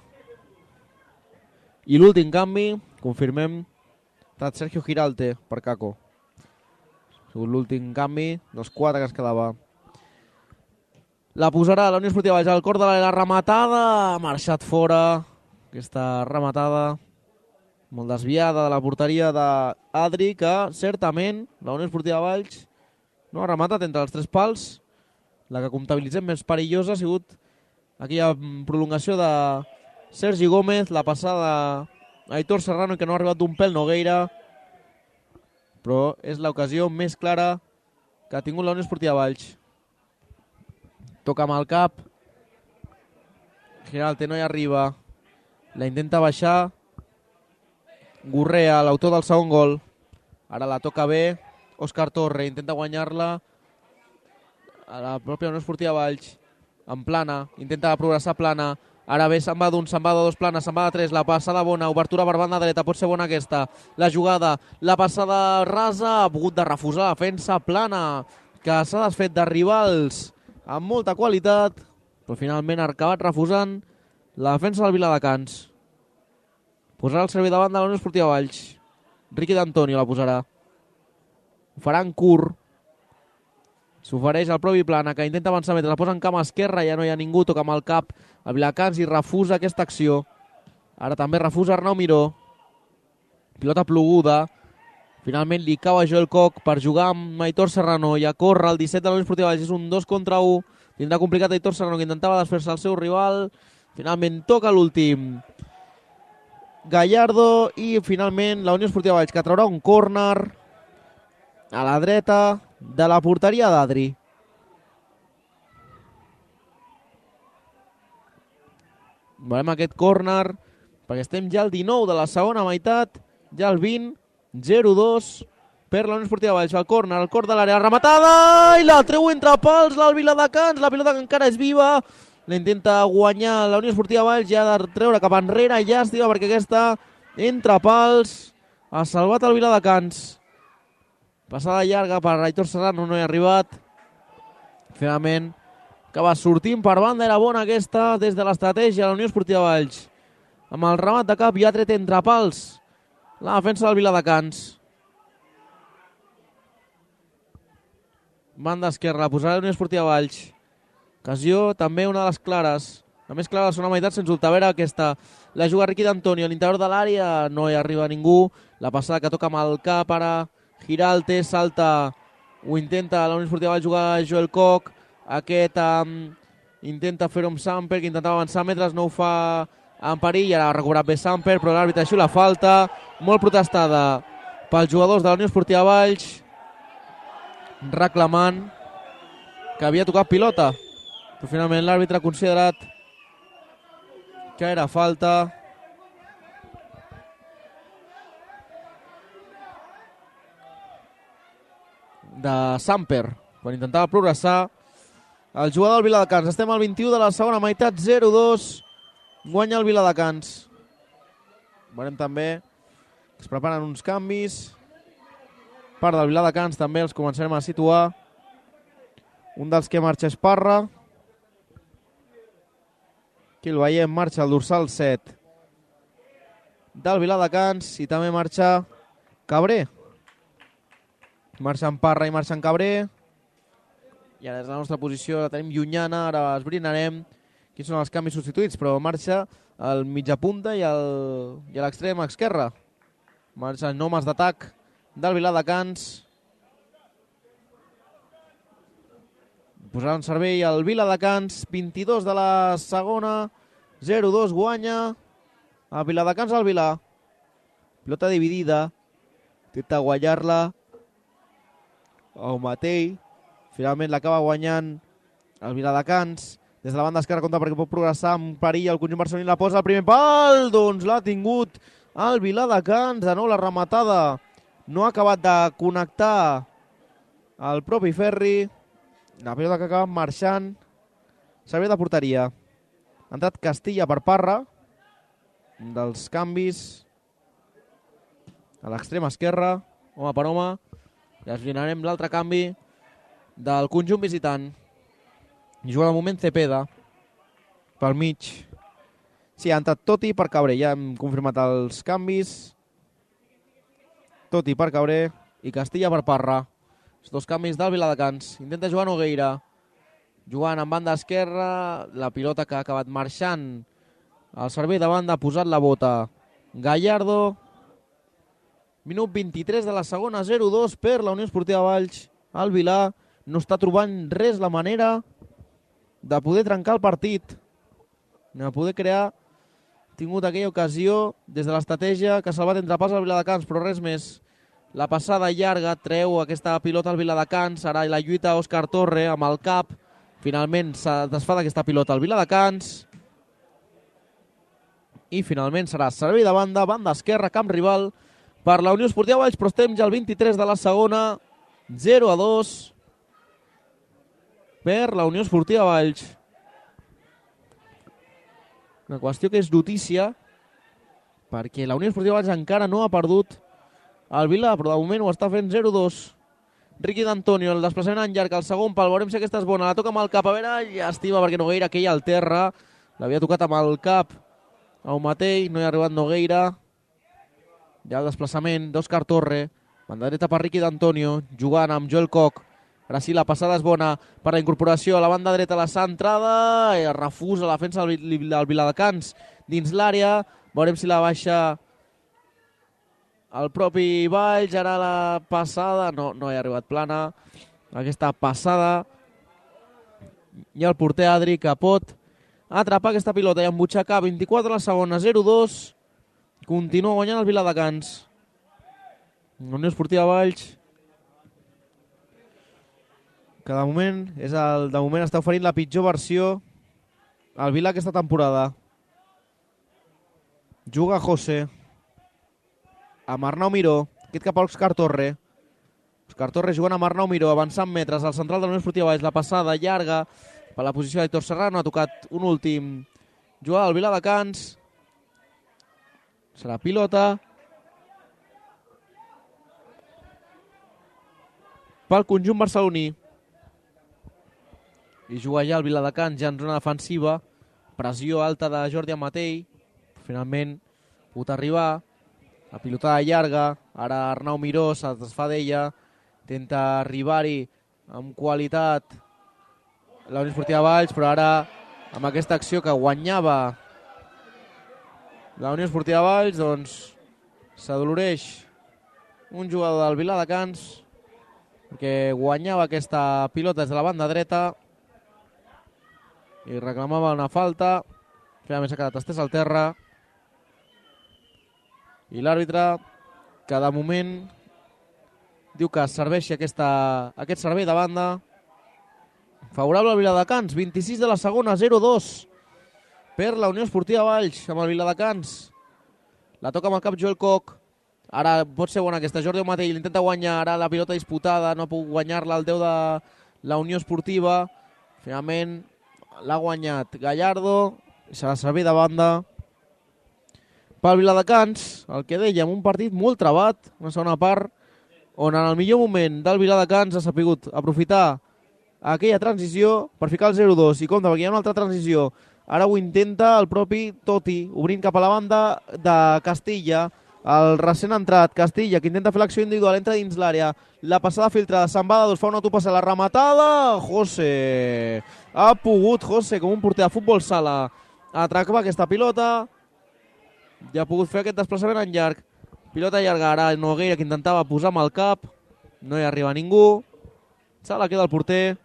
I l'últim canvi, confirmem, ha estat Sergio Giralte per Caco. Ha sigut l'últim canvi dels 4 que es quedava. La posarà la Unió Esportiva Valls al cor de la rematada. Ha marxat fora. Aquesta rematada molt desviada de la porteria d'Adri, que certament la Unió Esportiva Valls no ha rematat entre els 3 pals. La que comptabilitzem més perillosa ha sigut aquella prolongació de Sergi Gómez, la passada a Aitor Serrano, que no ha arribat d'un pèl Nogueira, però és l'ocasió més clara que ha tingut la Unió Esportiva Valls. Toca amb el cap. Giralte no hi arriba. La intenta baixar. Gurrea, l'autor del segon gol. Ara la toca bé. Òscar Torre intenta guanyar-la. A la pròpia Unió Esportiva Valls. En plana. Intenta progressar plana. Ara bé, se'n va d'un, se'n va de dos planes, se'n va de 3. La passada bona, obertura per banda dreta. Pot ser bona aquesta. La jugada, la passada rasa. Ha pogut de refusar la defensa plana, que s'ha desfet de rivals amb molta qualitat, però finalment ha acabat refusant la defensa del Viladecans. Posarà el servei davant de la Unió Esportiva Valls. Riqui d'Antonio la posarà. Ho farà en curt. S'ofereix al propi plana, que intenta avançar mentre la posa en cama esquerra, ja no hi ha ningú, toca amb el cap el Viladecans i refusa aquesta acció. Ara també refusa Arnau Miró. Pilota ploguda. Finalment li cau a Joel Koch per jugar amb Aitor Serrano i a córrer el 17 de la Unió Esportiva Valls. És un 2 contra 1. Tindrà complicat Aitor Serrano, que intentava desfer-se el seu rival. Finalment toca l'últim Gallardo i finalment la Unió Esportiva Valls, que traurà un córner a la dreta de la porteria d'Adri. Veurem aquest córner perquè estem ja al 19 de la segona meitat, ja al 20. 0-2 per la Unió Esportiva Valls. El córner, al cor de l'àrea, rematada i la treu entre pals el Viladecans. La pilota que encara és viva, la intenta guanyar la Unió Esportiva Valls, ja ha de treure cap enrere. Llàstima perquè aquesta entre pals ha salvat el Viladecans. Passada llarga per Aitor Serrano, no hi ha arribat. Finalment acaba sortint per banda, era bona aquesta des de l'estratègia de la Unió Esportiva Valls. Amb el remat de cap i ha tret entre pals la defensa del Viladecans. Banda esquerra, la posarà la Unió Esportiva Valls. Ocasió també una de les clares. La més clara de la segona meitat, sense dubte. A veure aquesta. La juga Riqui d'Antonio a l'interior de l'àrea. No hi arriba ningú. La passada que toca amb el cap. Ara Giralte salta. Ho intenta la Unió Esportiva Valls jugar Joel Koch. Aquest intenta fer-ho amb Samper, que intentava avançar metres. No ho fa en perill, ara ha recuperat bé Samper, però l'àrbitre així la falta, molt protestada pels jugadors de la Unió Esportiva Valls, reclamant que havia tocat pilota, però finalment l'àrbitre ha considerat que era falta. De Samper, quan intentava progressar el jugador del Viladecans. Estem al 21 de la segona meitat, 0-2. Guanya el Viladecans. Veurem també que es preparen uns canvis. Part del Viladecans també els començarem a situar. Un dels que marxa és Parra. Aquí el veiem, marxa el dorsal 7 del Viladecans i també marxa Cabré. Marxen Parra i marxen Cabré. I ara des de la nostra posició la tenim llunyana, ara esbrinarem quins són els canvis substituïts, però marxa el mitja punta i l'extrem esquerre. Marxen homes d'atac del Viladecans. Posarà en servei el Viladecans, 22 de la segona, 0-2 guanya el Viladecans al Vilà. Pilota dividida, intenta guanyar-la el Matei, finalment l'acaba guanyant el Viladecans. Des de la banda esquerra compta perquè pot progressar amb perill el conjunt barceloní, la posa al primer pal, doncs l'ha tingut el Viladecans. De nou la rematada no ha acabat de connectar el propi Ferri. La pilota que acaba marxant. Servei de porteria. Ha entrat Castilla per Parra. Un dels canvis a l'extrem esquerra, home per home. I esbrinarem l'altre canvi del conjunt visitant. I juga al moment Cepeda pel mig. Sí, ha entrat Totti per Cabré. Ja hem confirmat els canvis. Totti per Cabré i Castilla per Parra. Els dos canvis del Viladecans. Intenta jugar Nogueira. jugant en banda esquerra, la pilota que ha acabat marxant al servei de banda, ha posat la bota Gallardo. Minut 23 de la segona, 0-2 per la Unió Esportiva Valls. El Vilà no està trobant res la manera de poder trencar el partit, de poder crear. Ha tingut aquella ocasió des de l'estratègia que ha salvat entre pas al Viladecans, però res més. La passada llarga treu aquesta pilota al Viladecans, ara la lluita Òscar Torre amb el cap. Finalment se desfà d'aquesta pilota al Viladecans. I finalment serà servei de banda, banda esquerra, camp rival per la Unió Esportiva Valls, però estem ja al 23 de la segona, 0-2 per la Unió Esportiva Valls. Una qüestió que és notícia, perquè la Unió Esportiva Valls encara no ha perdut el Vilà, però de moment ho està fent 0-2. Riqui d'Antonio, el desplaçament en llarg, el segon pal, veurem si aquesta és bona, la toca amb el cap, a veure, llàstima perquè Nogueira queia al terra, l'havia tocat amb el cap al mateix, no hi ha arribat Nogueira. Ja el desplaçament d'Òscar Torre, banda dreta per Riqui d'Antonio, jugant amb Joel Koch. Ara sí, la passada és bona per la incorporació a la banda dreta, la centrada, i refusa la defensa del Viladecans dins l'àrea. Veurem si la baixa el propi Valls. Ara la passada, no hi ha arribat plana. Aquesta passada. I el porter Adri que pot atrapar aquesta pilota i embutxacar. 24 a la segona, 0-2. Continua guanyant el Viladecans. La Unió Esportiva Valls, que de moment està oferint la pitjor versió al Vilà aquesta temporada. Juga José amb Arnau Miró, aquest cap a Òscar Torre. Òscar Torre jugant amb Arnau Miró, avançant metres al central de la Unió Esportiva Valls. La passada llarga per la posició d'Héctor Serrano, ha tocat un últim jugador al Viladecans. Serà pilota pel conjunt barceloní. I juga ja el Viladecans ja en zona defensiva. Pressió alta de Jordi Amatell. Finalment pot arribar. La pilotada llarga. Ara Arnau Miró es desfà d'ella. Intenta arribar-hi amb qualitat la Unió Esportiva Valls, però ara amb aquesta acció que guanyava la Unió Esportiva Valls, doncs s'adoloreix un jugador del Viladecans que guanyava aquesta pilota des de la banda dreta i reclamava una falta. Finalment s'ha quedat estès al terra. I l'àrbitre, que de moment diu que serveixi aquest servei de banda favorable al Viladecans. 26 de la segona, 0-2 per la Unió Esportiva Valls amb el Viladecans. La toca amb el cap Joel Koch. Ara pot ser bona aquesta. Jordi Amatell l'intenta guanyar. Ara la pilota disputada. No puc guanyar-la el 10 de la Unió Esportiva. Finalment l'ha guanyat Gallardo. Serà servei de banda pel Viladecans. El que dèiem, un partit molt trebat. Una segona part on en el millor moment del Viladecans ha sapigut aprofitar aquella transició per ficar el 0-2. I compte, perquè hi ha una altra transició. Ara ho intenta el propi Totti, obrint cap a la banda de Castilla. El recent entrat Castilla, que intenta fer l'acció individual, entra dins l'àrea. La passada filtrada, se'n va de dos, fa una autopassa, la rematada. José. Ha pogut José, com un porter de futbol sala, atracar aquesta pilota. Ja ha pogut fer aquest desplaçament en llarg. Pilota llarga, ara Nogueira, que intentava posar amb el cap. No hi arriba ningú. Se la queda el porter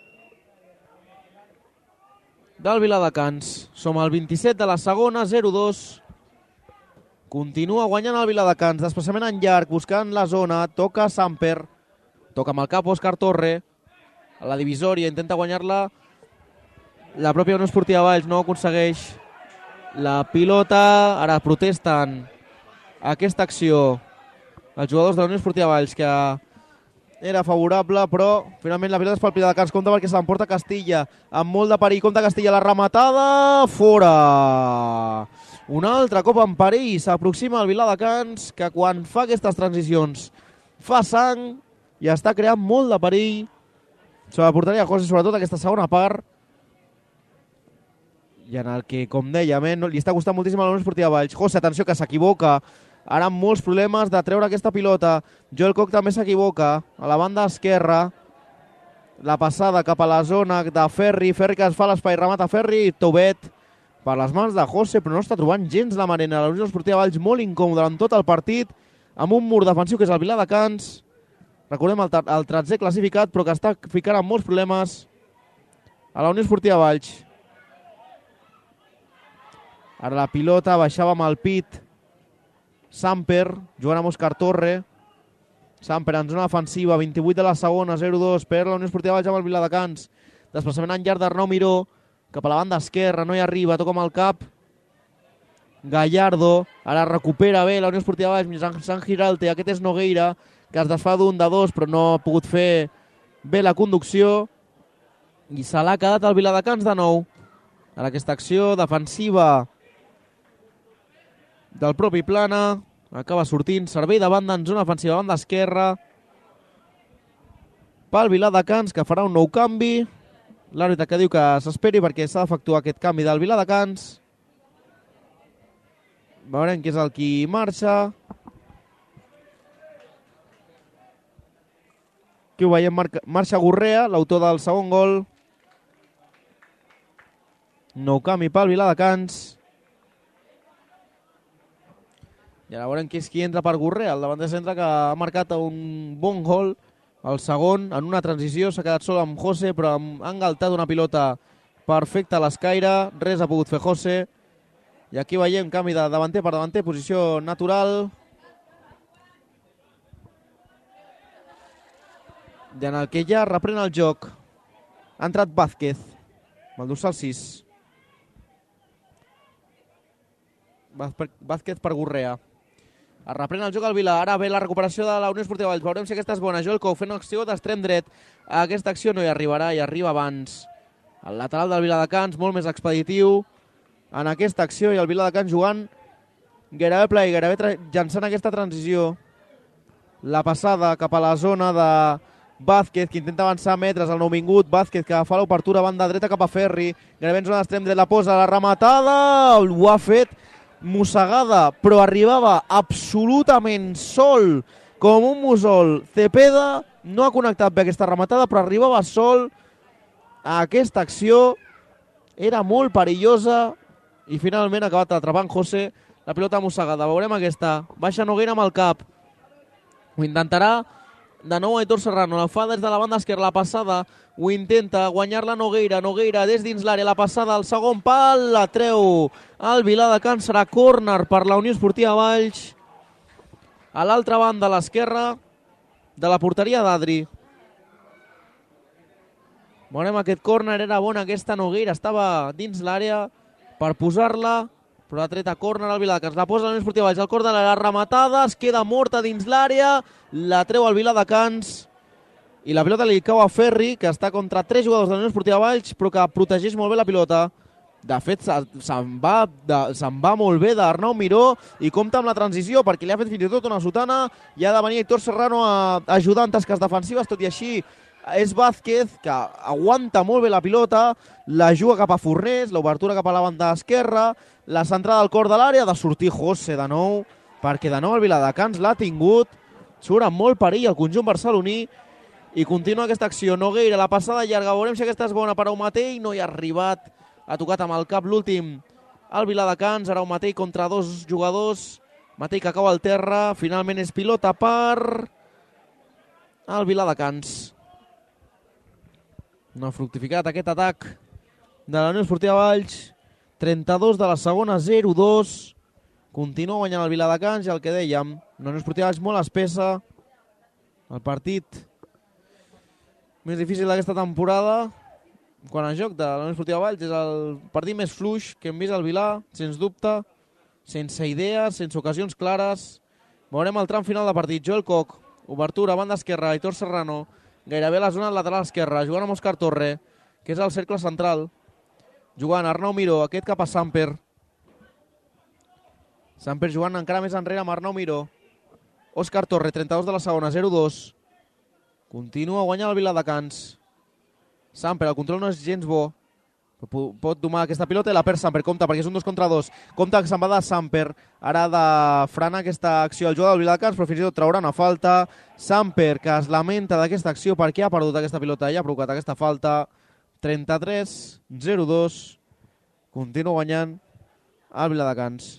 del Viladecans. Som al 27 de la segona, 0-2. Continua guanyant el Viladecans. Desplaçament en llarg, buscant la zona. Toca Samper. Toca amb el cap Òscar Torre. A la divisòria, intenta guanyar-la la pròpia Unió Esportiva Valls. No aconsegueix la pilota. Ara protesten aquesta acció els jugadors de la Unió Esportiva Valls, que era favorable, però finalment la pilota és pel Viladecans. Compte perquè se l'emporta Castilla amb molt de perill. Compte Castilla, la rematada fora. Un altre cop en perill. S'aproxima al Viladecans, que quan fa aquestes transicions fa sang i està creant molt de perill sobre la porteria José, sobretot aquesta segona part, i en el que, com dèiem, li està costant moltíssim a la Unió Esportiva Valls. José, atenció, que s'equivoca. Ara amb molts problemes de treure aquesta pilota. Joel Koch també s'equivoca a la banda esquerra. La passada cap a la zona de Ferri. Ferri que es fa l'espai, remata Ferri. Taubet per les mans de José, però no està trobant gens la Marina. La Unió Esportiva Valls molt incòmoda en tot el partit, amb un mur defensiu que és el Viladecans. Recordem el tercer classificat, però que està ficant amb molts problemes a la Unió Esportiva Valls. Ara la pilota baixava amb el pit. Samper, jugant amb Òscar Torre. Samper en zona defensiva, 28 de la segona, 0-2 per la Unió Esportiva Valls amb el Viladecans. Desplaçament en llarg d'Arnau Miró, cap a la banda esquerra, no hi arriba, toca amb el cap. Gallardo, ara recupera bé la Unió Esportiva Valls, Sant Giralte, aquest és Nogueira, que es desfà d'un de dos, però no ha pogut fer bé la conducció. I se l'ha quedat el Viladecans de nou. En aquesta acció defensiva del propi Plana, acaba sortint, servei de banda en zona defensiva, banda esquerra, pel Viladecans, que farà un nou canvi. L'àrbitre que diu que s'esperi perquè s'ha d'efectuar aquest canvi del Viladecans. Veurem qui és el qui marxa. Aquí ho veiem, marxa Gurrea, l'autor del segon gol. Nou canvi pel Viladecans. I ara veurem qui és qui entra per Gurrea, el davanter centre que ha marcat un bon gol. El segon, en una transició, s'ha quedat sol amb José, però ha engaltat una pilota perfecta a l'escaire. Res ha pogut fer José. I aquí veiem canvi de davanter per davanter, posició natural. I en el que ja reprèn el joc, ha entrat Vázquez, amb el dorsal 6. Vázquez per Gurrea. Es reprèn el joc al Vila. Ara ve la recuperació de la Unió Esportiva Valls. Veurem si aquesta és bona. Joel Cou fent acció d'extrem dret. Aquesta acció no hi arribarà i arriba abans. El lateral del Viladecans, molt més expeditiu en aquesta acció, i el Viladecans jugant gairebé ple i gairebé llançant aquesta transició. La passada cap a la zona de Vázquez, que intenta avançar metres, el nouvingut. Vázquez que fa l'obertura banda dreta cap a Ferri. Gairebé en zona d'extrem dret, la posa, la rematada. Ho ha fet mossegada, però arribava absolutament sol, com un mussol. Cepeda no ha connectat bé aquesta rematada, però arribava sol a aquesta acció. Era molt perillosa i finalment ha acabat atrapant José la pilota mossegada. Veurem aquesta. Baixa Nogueira amb el cap. Ho intentarà de nou Aitor Serrano. La fa des de la banda esquerra, la passada. Ho intenta guanyar-la Nogueira. Nogueira des dins l'àrea, la passada al segon pal, la treu el Viladecans. Serà córner per la Unió Esportiva Valls. A l'altra banda, a l'esquerra de la porteria d'Adri. Veurem aquest córner, era bona aquesta Nogueira. Estava dins l'àrea per posar-la, però ha tret a córner al Viladecans. La posa la Unió Esportiva Valls, al cor de la rematada, es queda morta dins l'àrea, la treu al Viladecans. I la pilota li cau a Ferri, que està contra 3 jugadors de la Unió Esportiva Valls, però que protegeix molt bé la pilota. De fet, se'n va molt bé d'Arnau Miró i compta amb la transició, perquè li ha fet fins i tot una sotana i ha de venir Aitor Serrano a ajudar en tasques defensives. Tot i així, és Vázquez, que aguanta molt bé la pilota, la juga cap a Fornés, l'obertura cap a la banda esquerra, la centrada al cor de l'àrea, ha de sortir José de nou, perquè de nou el Viladecans l'ha tingut. Surt amb molt perill el conjunt barceloní. I continua aquesta acció. Nogueira, la passada llarga. Veurem si aquesta és bona per Aumatell. No hi ha arribat. Ha tocat amb el cap l'últim el Viladecans. Ara Aumatell contra dos jugadors. Matell que cau al terra. Finalment és pilota per el Viladecans. No ha fructificat aquest atac de la Unió Esportiva Valls. 32 de la segona, 0-2. Continua guanyant el Viladecans i el que dèiem, la Unió Esportiva Valls molt espessa. El partit més difícil d'aquesta temporada quan a joc de la Unió Esportiva Valls, és el partit més fluix que hem vist al Vilà, sens dubte, sense idees, sense ocasions clares. Veurem el tram final de partit. Joel Coc, obertura, banda esquerra, Aitor Serrano, gairebé a la zona lateral esquerra, jugant amb Òscar Torre, que és el cercle central, jugant Arnau Miró, aquest cap a Samper. Samper jugant encara més enrere amb Arnau Miró. Òscar Torre, 32 de la segona, 0-2. Continua guanyant el Viladecans. Samper, el control no és gens bo, Pot domar aquesta pilota i la perd Samper. Compte, perquè és un 2 contra 2. Compte que se'n va de Samper. Ara de frenar aquesta acció al jugador del Viladecans, però fins i tot traurà una falta. Samper, que es lamenta d'aquesta acció perquè ha perdut aquesta pilota i ha provocat aquesta falta. 33-02. Continua guanyant el Viladecans.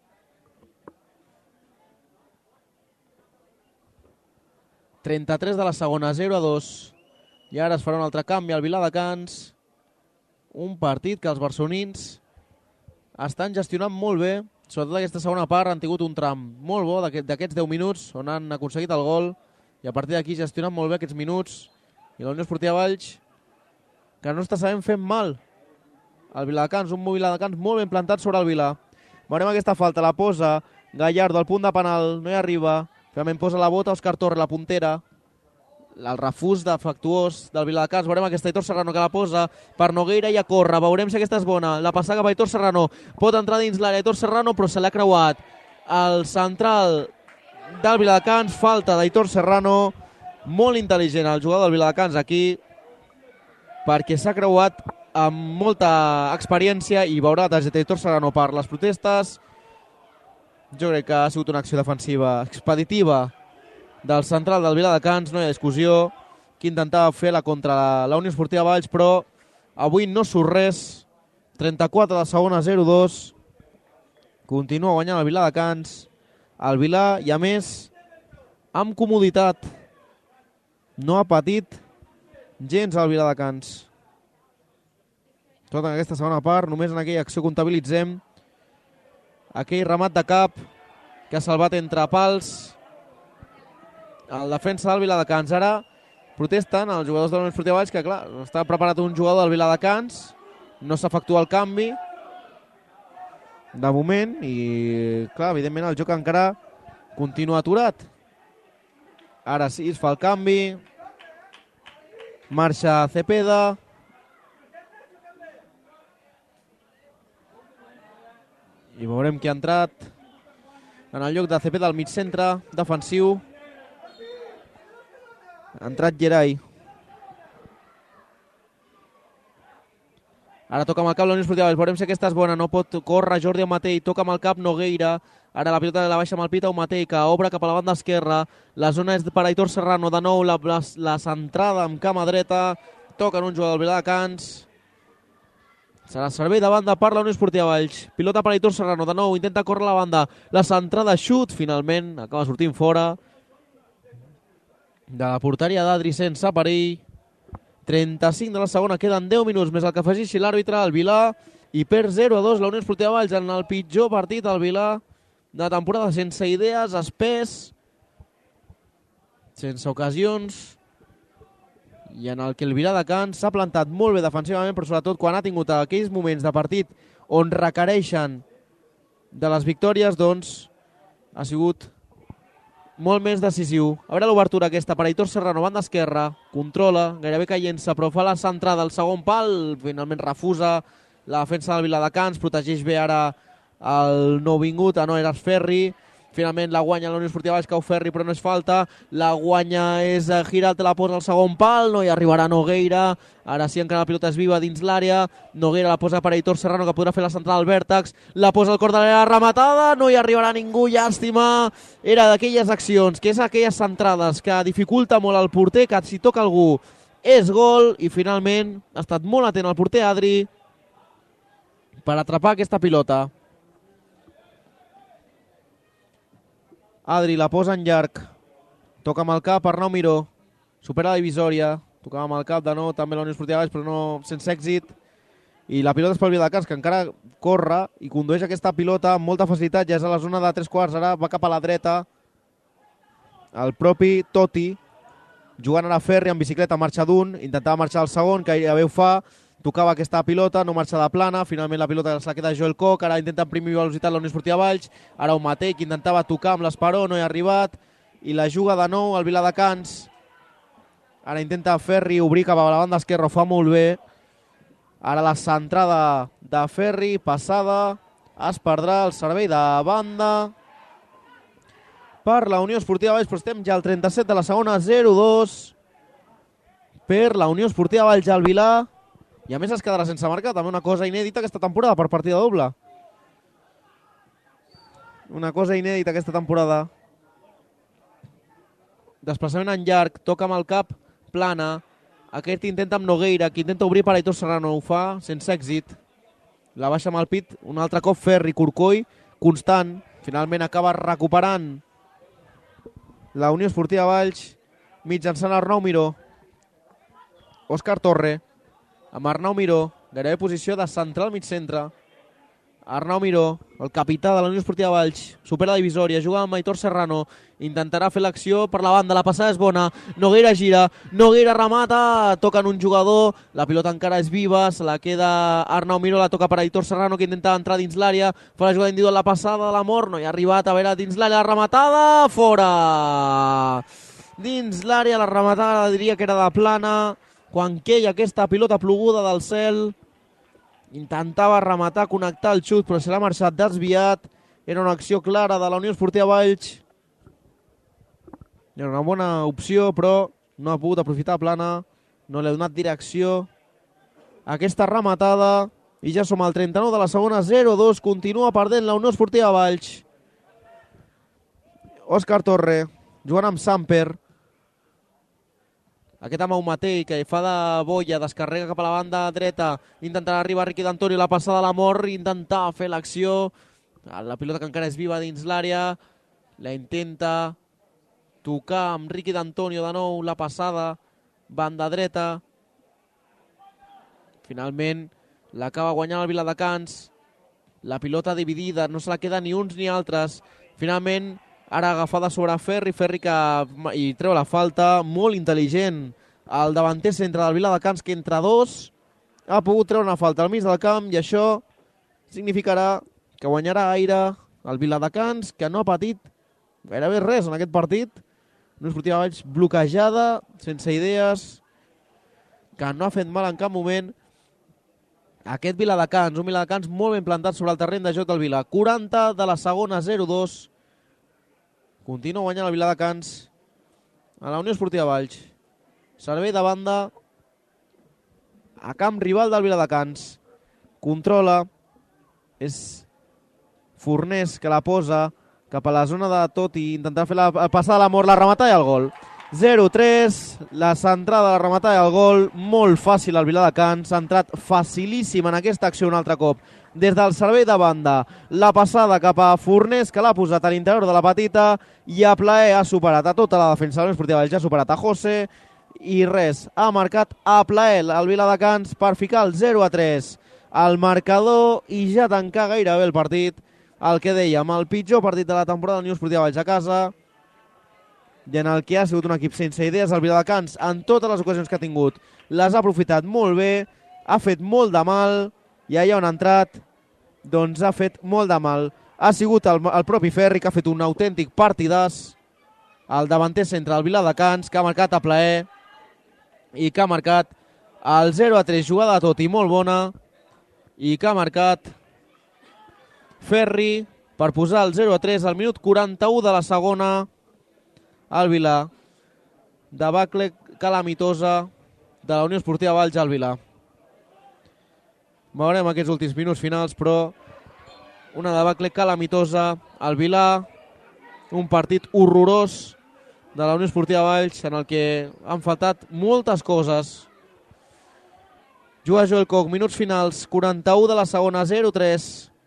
...33 de la segona, 0-2. I ara es farà un altre canvi al Viladecans. Un partit que els barcelonins estan gestionant molt bé. Sobretot aquesta segona part han tingut un tram molt bo d'aquests 10 minuts on han aconseguit el gol. I a partir d'aquí gestionant molt bé aquests minuts. I la Unió Esportiva Valls, que no està sabent fer mal. El Viladecans, un Viladecans molt ben plantat sobre el Vila. Veurem aquesta falta, la posa Gallardo al punt de penal, no hi arriba. Finalment posa la bota Òscar Torre, la puntera. El refús defectuós del Viladecans. Veurem aquesta Aitor Serrano que la posa per Nogueira i a córrer. Veurem si aquesta és bona. La passa cap a Aitor Serrano. Pot entrar dins l'àrea Aitor Serrano, però se l'ha creuat. El central del Viladecans. Falta d'Aitor Serrano. Molt intel·ligent el jugador del Viladecans aquí, perquè s'ha creuat amb molta experiència i veurà des d'Aitor Serrano per les protestes. Jo crec que ha sigut una acció defensiva expeditiva del central del Viladecans, no hi ha discussió, que intentava fer-la contra la Unió Esportiva Valls, però avui no surt res. 34 de segona, 0-2. Continua guanyant el Viladecans. El Vilà, i a més, amb comoditat. No ha patit gens el Viladecans. Tot en aquesta segona part, només en aquella acció comptabilitzem aquell remat de cap que ha salvat entre pals el defensa del Viladecans. Ara protesten els jugadors de la Unió Esportiva Valls, que clar, està preparat un jugador del Viladecans, no s'efectua el canvi de moment i clar, evidentment el joc encara continua aturat. Ara sí, es fa el canvi, marxa Cepeda, i veurem qui ha entrat en el lloc de Cepeda al mig centre defensiu. Ha entrat Gerai. Ara toca amb el cap la Unió Esportiva Valls. Veurem si aquesta és bona. No pot córrer Jordi Matei. Toca amb el cap Nogueira. Ara la pilota la baixa amb el pit a Matei, que obre cap a la banda esquerra. La zona és per Aitor Serrano. De nou la centrada amb cama dreta. Toca en un jugador del Viladecans. Serà servei de banda per la Unió Esportiva Valls. Pilota per Aitor Serrano. De nou intenta córrer la banda. La centrada xut. Finalment acaba sortint fora de la porteria d'Adri sense perill. 35 de la segona, queden 10 minuts més el que afegeixi l'àrbitre. El Vilà i perd 0-2 la Unió Esportiva Valls en el pitjor partit del Vilà de temporada, sense idees, espès, sense ocasions, i en el que el Viladecans s'ha plantat molt bé defensivament, però sobretot quan ha tingut aquells moments de partit on requereixen de les victòries, doncs ha sigut molt més decisiu. A veure l'obertura aquesta per Aitor Serrano, banda esquerra, controla, gairebé caient-se, però fa la centrada al segon pal, finalment refusa la defensa del Viladecans, protegeix bé ara el nouvingut, a Noeras Ferri. Finalment la guanya la Unió Esportiva Valls, cau Ferri, però no és falta. La guanya és Giralt, la posa al segon pal, no hi arribarà Nogueira. Ara sí, encara la pilota és viva dins l'àrea. Nogueira la posa per Aitor Serrano, que podrà fer la central al vèrtex. La posa al cor de l'àrea rematada, no hi arribarà ningú, llàstima. Era d'aquelles accions, que és aquelles centrades que dificulta molt el porter, que si toca algú és gol. I finalment ha estat molt atent el porter Adri per atrapar aquesta pilota. Adri la posa en llarg. Toca amb el cap Arnau Miró. Supera la divisòria. Tocava amb el cap de nou també la Unió Esportiva Valls, però no sense èxit. I la pilota és pel Viladecans, que encara corre i condueix aquesta pilota amb molta facilitat. Ja és a la zona de 3/4, ara va cap a la dreta. El propi Totti, jugant ara Ferri en bicicleta, marxa d'un. Intentava marxar al segon, que gairebé ho fa. Tocava aquesta pilota, no marxa de plana. Finalment la pilota se la queda Joel Koch. Ara intenta imprimir velocitat la Unió Esportiva Valls. Ara un Matei que intentava tocar amb l'esperó, no hi ha arribat. I la juga de nou al Viladecans. Ara intenta Ferri obrir cap a la banda esquerra, ho fa molt bé. Ara la centrada de Ferri, passada. Es perdrà el servei de banda per la Unió Esportiva Valls, però estem ja al 37 de la segona, 0-2 per la Unió Esportiva Valls al Vilà. I a més es quedarà sense marcar, també una cosa inèdita aquesta temporada per partida doble. Una cosa inèdita aquesta temporada. Desplaçament en llarg, toca amb el cap, plana. Aquest intenta amb Nogueira, que intenta obrir per Aitor Serrano, ho fa sense èxit. La baixa amb el pit, un altre cop Ferri, Corcoll, constant. Finalment acaba recuperant la Unió Esportiva Valls mitjançant Arnau Miró. Òscar Torre, amb Arnau Miró, gairebé posició de central mig centre. Arnau Miró, el capità de la Unió Esportiva Valls, supera la divisòria, juga amb Aitor Serrano, intentarà fer l'acció per la banda, la passada és bona, Nogueira gira, Nogueira remata, toca en un jugador, la pilota encara és viva, se la queda Arnau Miró, la toca per Aitor Serrano, que intenta entrar dins l'àrea, fa la jugada individual, la passada de l'Amor, no hi ha arribat, a veure, dins l'àrea, la rematada, fora! Dins l'àrea, la rematada, diria que era de plana, quan queia aquesta pilota ploguda del cel, intentava rematar, connectar el xut, però se l'ha marxat desviat. Era una acció clara de la Unió Esportiva Valls. Era una bona opció, però no ha pogut aprofitar plana. No li ha donat direcció. Aquesta rematada. I ja som al 39 de la segona, 0-2. Continua perdent la Unió Esportiva Valls. Òscar Torre, jugant amb Samper. Aquest amb Aumatell, que fa de boia, descarrega cap a la banda dreta, intentarà arribar Riqui d'Antonio, la passada a l'Amor, intentar fer l'acció. La pilota que encara és viva dins l'àrea, la intenta tocar amb Riqui d'Antonio de nou, la passada, banda dreta. Finalment l'acaba guanyant el Viladecans. La pilota dividida, no se la queda ni uns ni altres. Finalment, ara agafada sobre Ferri, Ferri que hi treu la falta, molt intel·ligent. El davanter centre del Viladecans, que entre dos ha pogut treure una falta al mig del camp, i això significarà que guanyarà aire el Viladecans, que no ha patit gairebé res en aquest partit. Una Esportiva Valls bloquejada, sense idees, que no ha fet mal en cap moment. Aquest Viladecans, un Viladecans molt ben plantat sobre el terreny de joc del Vila. 40 de la segona, 0-2. Continua guanyant el Viladecans a la Unió Esportiva Valls. Servei de banda a camp rival del Viladecans. Controla. És Fornés que la posa cap a la zona de Toti. Intentar fer la passada a l'Amor, la rematada i el gol. 0-3. La centrada, la rematada i el gol. Molt fàcil el Viladecans. Ha entrat facilíssim en aquesta acció un altre cop. Des del servei de banda, la passada cap a Fornés, que l'ha posat a l'interior de la petita, i a plaer ha superat a tota la defensa de la Unió Esportiva Valls, ja ha superat a José, i res, ha marcat a plaer el Viladecans per ficar el 0-3 al marcador i ja tancar gairebé el partit. El que dèiem, el pitjor partit de la temporada de la Unió Esportiva Valls a casa, i en el que ha sigut un equip sense idees, el Viladecans, en totes les ocasions que ha tingut, les ha aprofitat molt bé, ha fet molt de mal, i allà on ha entrat, doncs ha fet molt de mal. Ha sigut el propi Ferri, que ha fet un autèntic partidàs. El davanter centre del Viladecans, que ha marcat a plaer i que ha marcat el 0-3, jugada tot i molt bona, i que ha marcat Ferri per posar el 0-3 al minut 41 de la segona. El Vila, debacle calamitosa de la Unió Esportiva Valls al Vila. Veurem aquests últims minuts finals, però una debacle calamitosa. El Vilà, un partit horrorós de la Unió Esportiva Valls, en el que han faltat moltes coses. Juga Joel Koch, minuts finals, 41 de la segona, 0-3.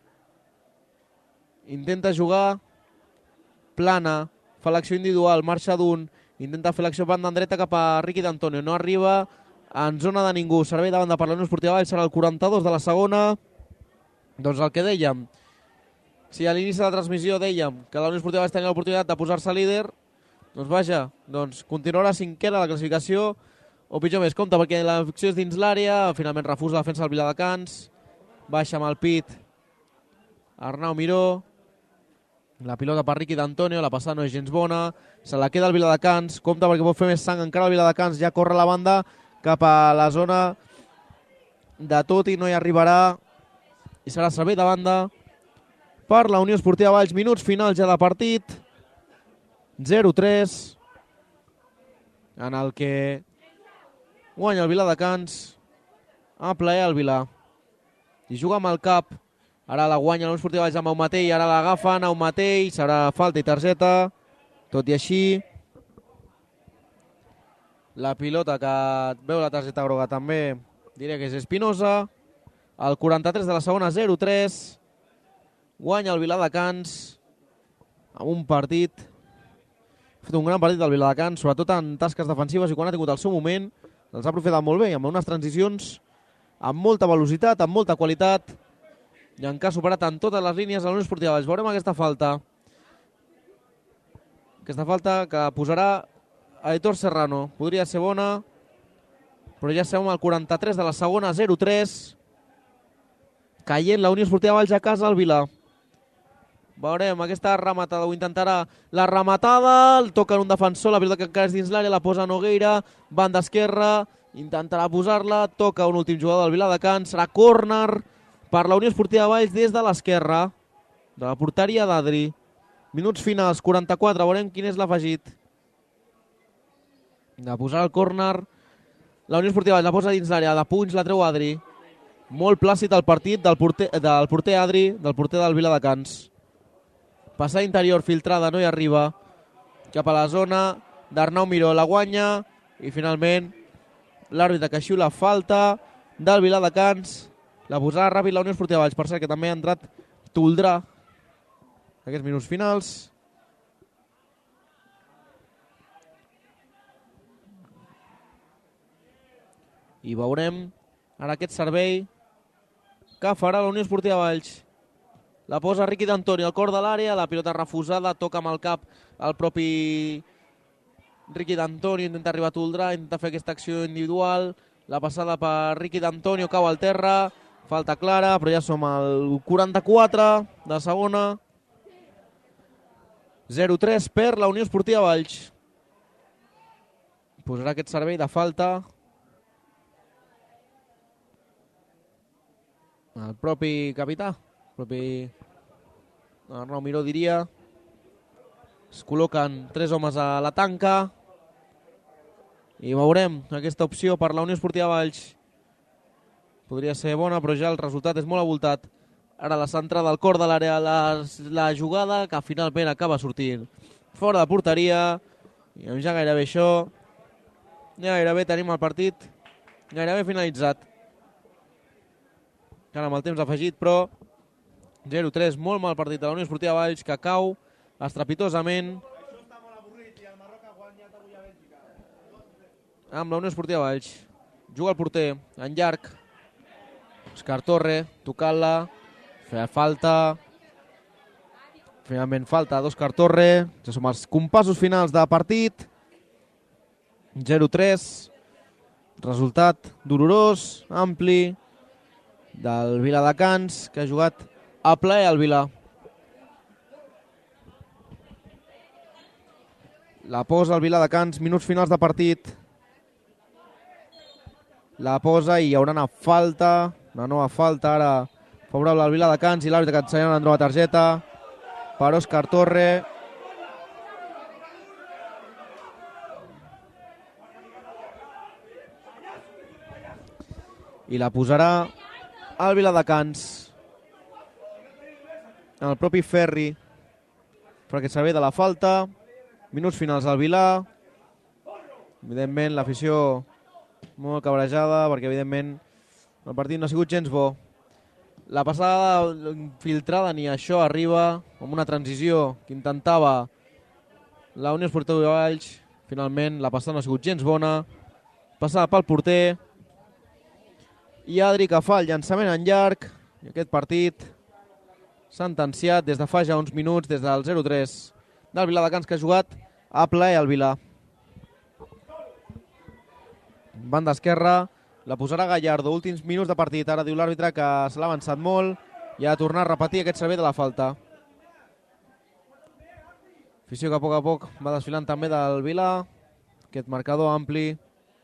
Intenta jugar, plana, fa l'acció individual, marxa d'un, intenta fer l'acció banda dreta cap a Riqui d'Antonio, no arriba, en zona de ningú, servei de banda per la Unió Esportiva Valls, serà el 42 de la segona. Doncs el que dèiem, si a l'inici de la transmissió dèiem que la Unió Esportiva Valls tenia l'oportunitat de posar-se líder, doncs vaja, doncs continuarà cinquena la classificació, o pitjor més, compte, perquè l'acció és dins l'àrea, finalment refusa la defensa del Viladecans, baixa amb el pit Arnau Miró, la pilota per Riqui d'Antonio, la passada no és gens bona, se la queda el Viladecans, compte perquè pot fer més sang encara el Viladecans, ja corre la banda cap a la zona de Toti, no hi arribarà, i serà servei de banda per la Unió Esportiva Valls. Minuts finals ja de partit, 0-3, en el que guanya el Viladecans a plaer el Vilà. I juga amb el cap. Ara la guanya la Unió Esportiva Valls amb Aumatell, ara l'agafen Aumatell, serà falta i targeta. Tot i així, la pilota que veu la targeta groga també diré que és Espinosa. El 43 de la segona, 0-3. Guanya el Viladecans amb un partit. Ha fet un gran partit del Viladecans, sobretot en tasques defensives, i quan ha tingut el seu moment els ha aprofitat molt bé, amb unes transicions amb molta velocitat, amb molta qualitat, i en què ha superat en totes les línies de la Unió Esportiva Valls. Veurem aquesta falta. Aquesta falta que posarà Aitor Serrano. Podria ser bona, però ja estem al 43 de la segona, 0-3. Caient la Unió Esportiva Valls a casa al Vilà. Veurem aquesta rematada, ho intentarà la rematada, el toca en un defensor, la pilota que encara és dins l'àrea, la posa Nogueira, banda esquerra, intentarà posar-la, toca un últim jugador del Viladecans, serà córner per la Unió Esportiva Valls des de l'esquerra, de la porteria d'Adri. Minuts finals, 44, veurem quin és l'afegit. De posar el córner, la Unió Esportiva Valls la posa dins l'àrea, de punys la treu Adri. Molt plàcid el partit del porter Adri, del porter del Viladecans. Passada interior, filtrada, no hi arriba. Cap a la zona d'Arnau Miró, la guanya. I finalment l'àrbitre que xiula falta del Viladecans. La posarà ràpid la Unió Esportiva Valls. Per cert que també ha entrat Toldrà aquests minuts finals. I veurem ara aquest servei que farà la Unió Esportiva Valls. La posa Riqui d'Antoni al cor de l'àrea, la pilota refusada, toca amb el cap el propi Riqui d'Antoni, intenta arribar a Toldrà, intenta fer aquesta acció individual, la passada per Riqui d'Antoni, cau al terra, falta clara, però ja som al 44 de segona. 0-3 per la Unió Esportiva Valls. Posarà aquest servei de falta el propi capità, el propi Arnau Miró, diria. Es col·loquen 3 homes a la tanca i veurem aquesta opció per la Unió Esportiva Valls. Podria ser bona, però ja el resultat és molt avoltat. Ara la centrada al cor de l'àrea, la jugada que finalment acaba sortint fora de porteria. I ja gairebé això, ja gairebé tenim el partit gairebé finalitzat. Encara amb el temps afegit, però 0-3, molt mal partit de la Unió Esportiva Valls, que cau estrepitosament amb la Unió Esportiva Valls. Juga el porter en llarg, Òscar Torre, tocant-la, feia falta, finalment falta d'Òscar Torre. Ja som als compassos finals de partit. 0-3, resultat dolorós, ampli, del Viladecans, que ha jugat a plaer al Vilà. La posa el Viladecans, minuts finals de partit. La posa i hi haurà una falta, una nova falta ara favorable al Viladecans, i l'àrbitre que ensenyarà una nova targeta per Òscar Torre. I la posarà al Viladecans, el propi Ferri, perquè servei de la falta. Minuts finals al Vilà. Evidentment l'afició molt cabrejada, perquè evidentment el partit no ha sigut gens bo. La passada filtrada ni això arriba, amb una transició que intentava la Unió Esportiva Valls. Finalment la passada no ha sigut gens bona. Passada pel porter. I Adri que fa el llançament en llarg. I aquest partit sentenciat des de fa ja uns minuts, des del 0-3 del Viladecans, que ha jugat a plaer al Vilà. Banda esquerra, la posarà Gallardo. Últims minuts de partit. Ara diu l'àrbitre que se l'ha avançat molt i ha de tornar a repetir aquest servei de la falta. Afició que a poc va desfilant també del Vilà. Aquest marcador ampli.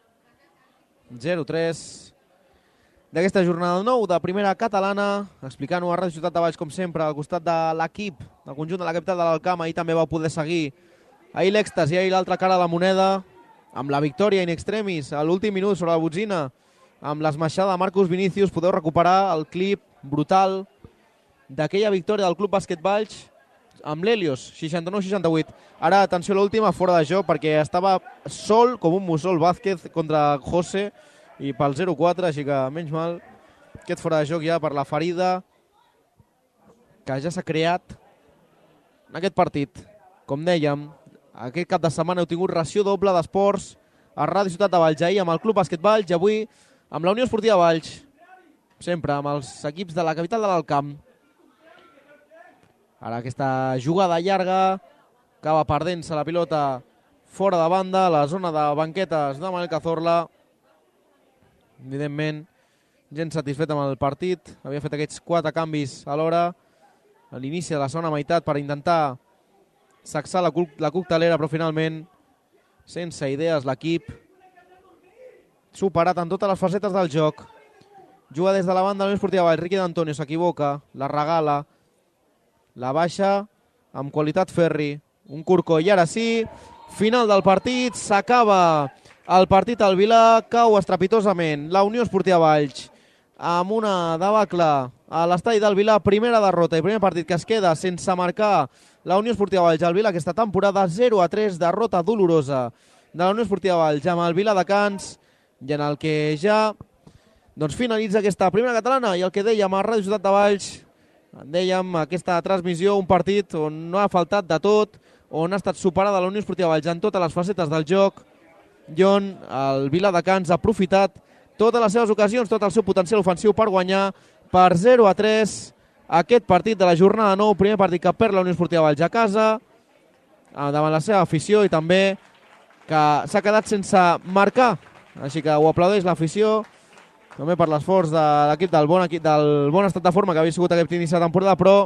0-3 d'aquesta jornada 9 de primera catalana, explicant-ho a Ràdio Ciutat de Valls, com sempre, al costat de l'equip, del conjunt de la capital de l'Alcamp. Ahir també vau poder seguir ahir l'èxtasi, ahir l'altra cara de la moneda, amb la victòria in extremis a l'últim minut sobre la botzina amb l'esmaixada de Marcus Vinícius. Podeu recuperar el clip brutal d'aquella victòria del Club Bàsquet Valls amb l'Helios, 69-68. Ara, atenció a l'última, fora de joc, perquè estava sol com un mussol Vázquez contra José i pel 0-4, així que menys mal. Aquest fora de joc ja per la ferida que ja s'ha creat en aquest partit. Com dèiem, aquest cap de setmana heu tingut ració doble d'esports a Ràdio Ciutat de Valls, ahir amb el Club Bàsquet Valls i avui amb la Unió Esportiva Valls, sempre amb els equips de la capital de l'Alt Camp. Ara aquesta jugada llarga, acaba perdent-se la pilota fora de banda, a la zona de banquetes de Manel Cazorla. Evidentment, gent satisfet amb el partit. Havia fet aquests 4 canvis a l'hora, a l'inici de la segona meitat, per intentar sacsar la coctelera, però finalment, sense idees, l'equip superat en totes les facetes del joc. Juga des de la banda de l'Unió Esportiva Valls. Riqui d'Antonio s'equivoca, la regala, la baixa amb qualitat Ferri, un corcó, i ara sí, final del partit, s'acaba el partit al Vilà, cau estrepitosament la Unió Esportiva Valls amb una debacle a l'estadi del Vilà, primera derrota i primer partit que es queda sense marcar la Unió Esportiva Valls al Vilà aquesta temporada, 0-3, derrota dolorosa de la Unió Esportiva Valls amb el Vilà de Cans, i en el que ja finalitza aquesta primera catalana, i el que dèiem a Ràdio Ciutat de Valls, dèiem aquesta transmissió, un partit on no ha faltat de tot, on ha estat superada la Unió Esportiva Valls en totes les facetes del joc, i on el Vilà de Cans ha aprofitat totes les seves ocasions, tot el seu potencial ofensiu per guanyar per 0-3 aquest partit de la jornada 9, primer partit que perd la Unió Esportiva Valls a casa, davant la seva afició, i també que s'ha quedat sense marcar, així que ho aplaudeix l'afició, també per l'esforç de l'equip del bon estat de forma que havia sigut aquest inici de temporada, però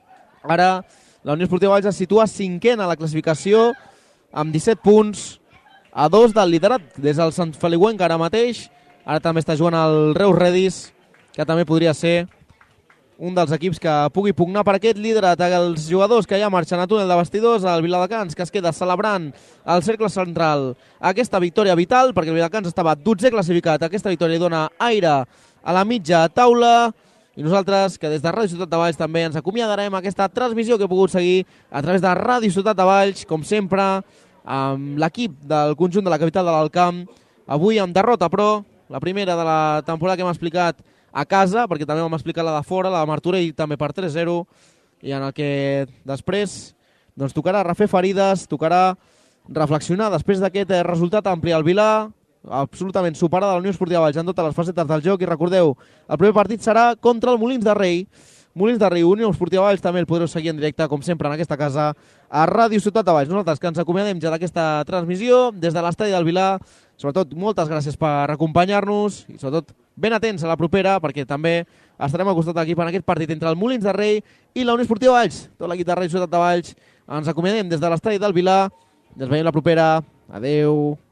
ara la Unió Esportiva Valls es situa 5ena a la classificació amb 17 punts, a 2 del liderat des del Sant Feliuenc ara mateix. Ara també està jugant el Reus Redis, que també podria ser un dels equips que pugui pugnar per aquest liderat. Els jugadors que ja marxen a túnel de vestidors, el Viladecans, que es queda celebrant al cercle central aquesta victòria vital, perquè el Viladecans estava 12è classificat. Aquesta victòria li dona aire a la mitja taula, i nosaltres, que des de Ràdio Ciutat de Valls també ens acomiadarem aquesta transmissió que he pogut seguir a través de Ràdio Ciutat de Valls, com sempre, amb l'equip del conjunt de la capital de l'Alt Camp, avui amb derrota, però la primera de la temporada que hem explicat a casa, perquè també vam explicar la de fora, la de Martorell també per 3-0, i en el que després tocarà refer ferides, tocarà reflexionar després d'aquest resultat ampli al Vilà, absolutament superada la Unió Esportiva Valls en totes les facetes del joc. I recordeu, el primer partit serà contra el Molins de Rei. Molins de Rei, Unió Esportiva Valls, també el podreu seguir en directe, com sempre, en aquesta casa, a Ràdio Ciutat de Valls. Nosaltres que ens acomiadem ja d'aquesta transmissió des de l'estadi del Vilà. Sobretot, moltes gràcies per acompanyar-nos i, sobretot, ben atents a la propera, perquè també estarem al costat de l'equip en aquest partit entre el Molins de Rei i la Unió Esportiva Valls. Tot l'equip de Ràdio Ciutat de Valls ens acomiadem des de l'estadi del Vilà. Ens veiem la propera. Adeu.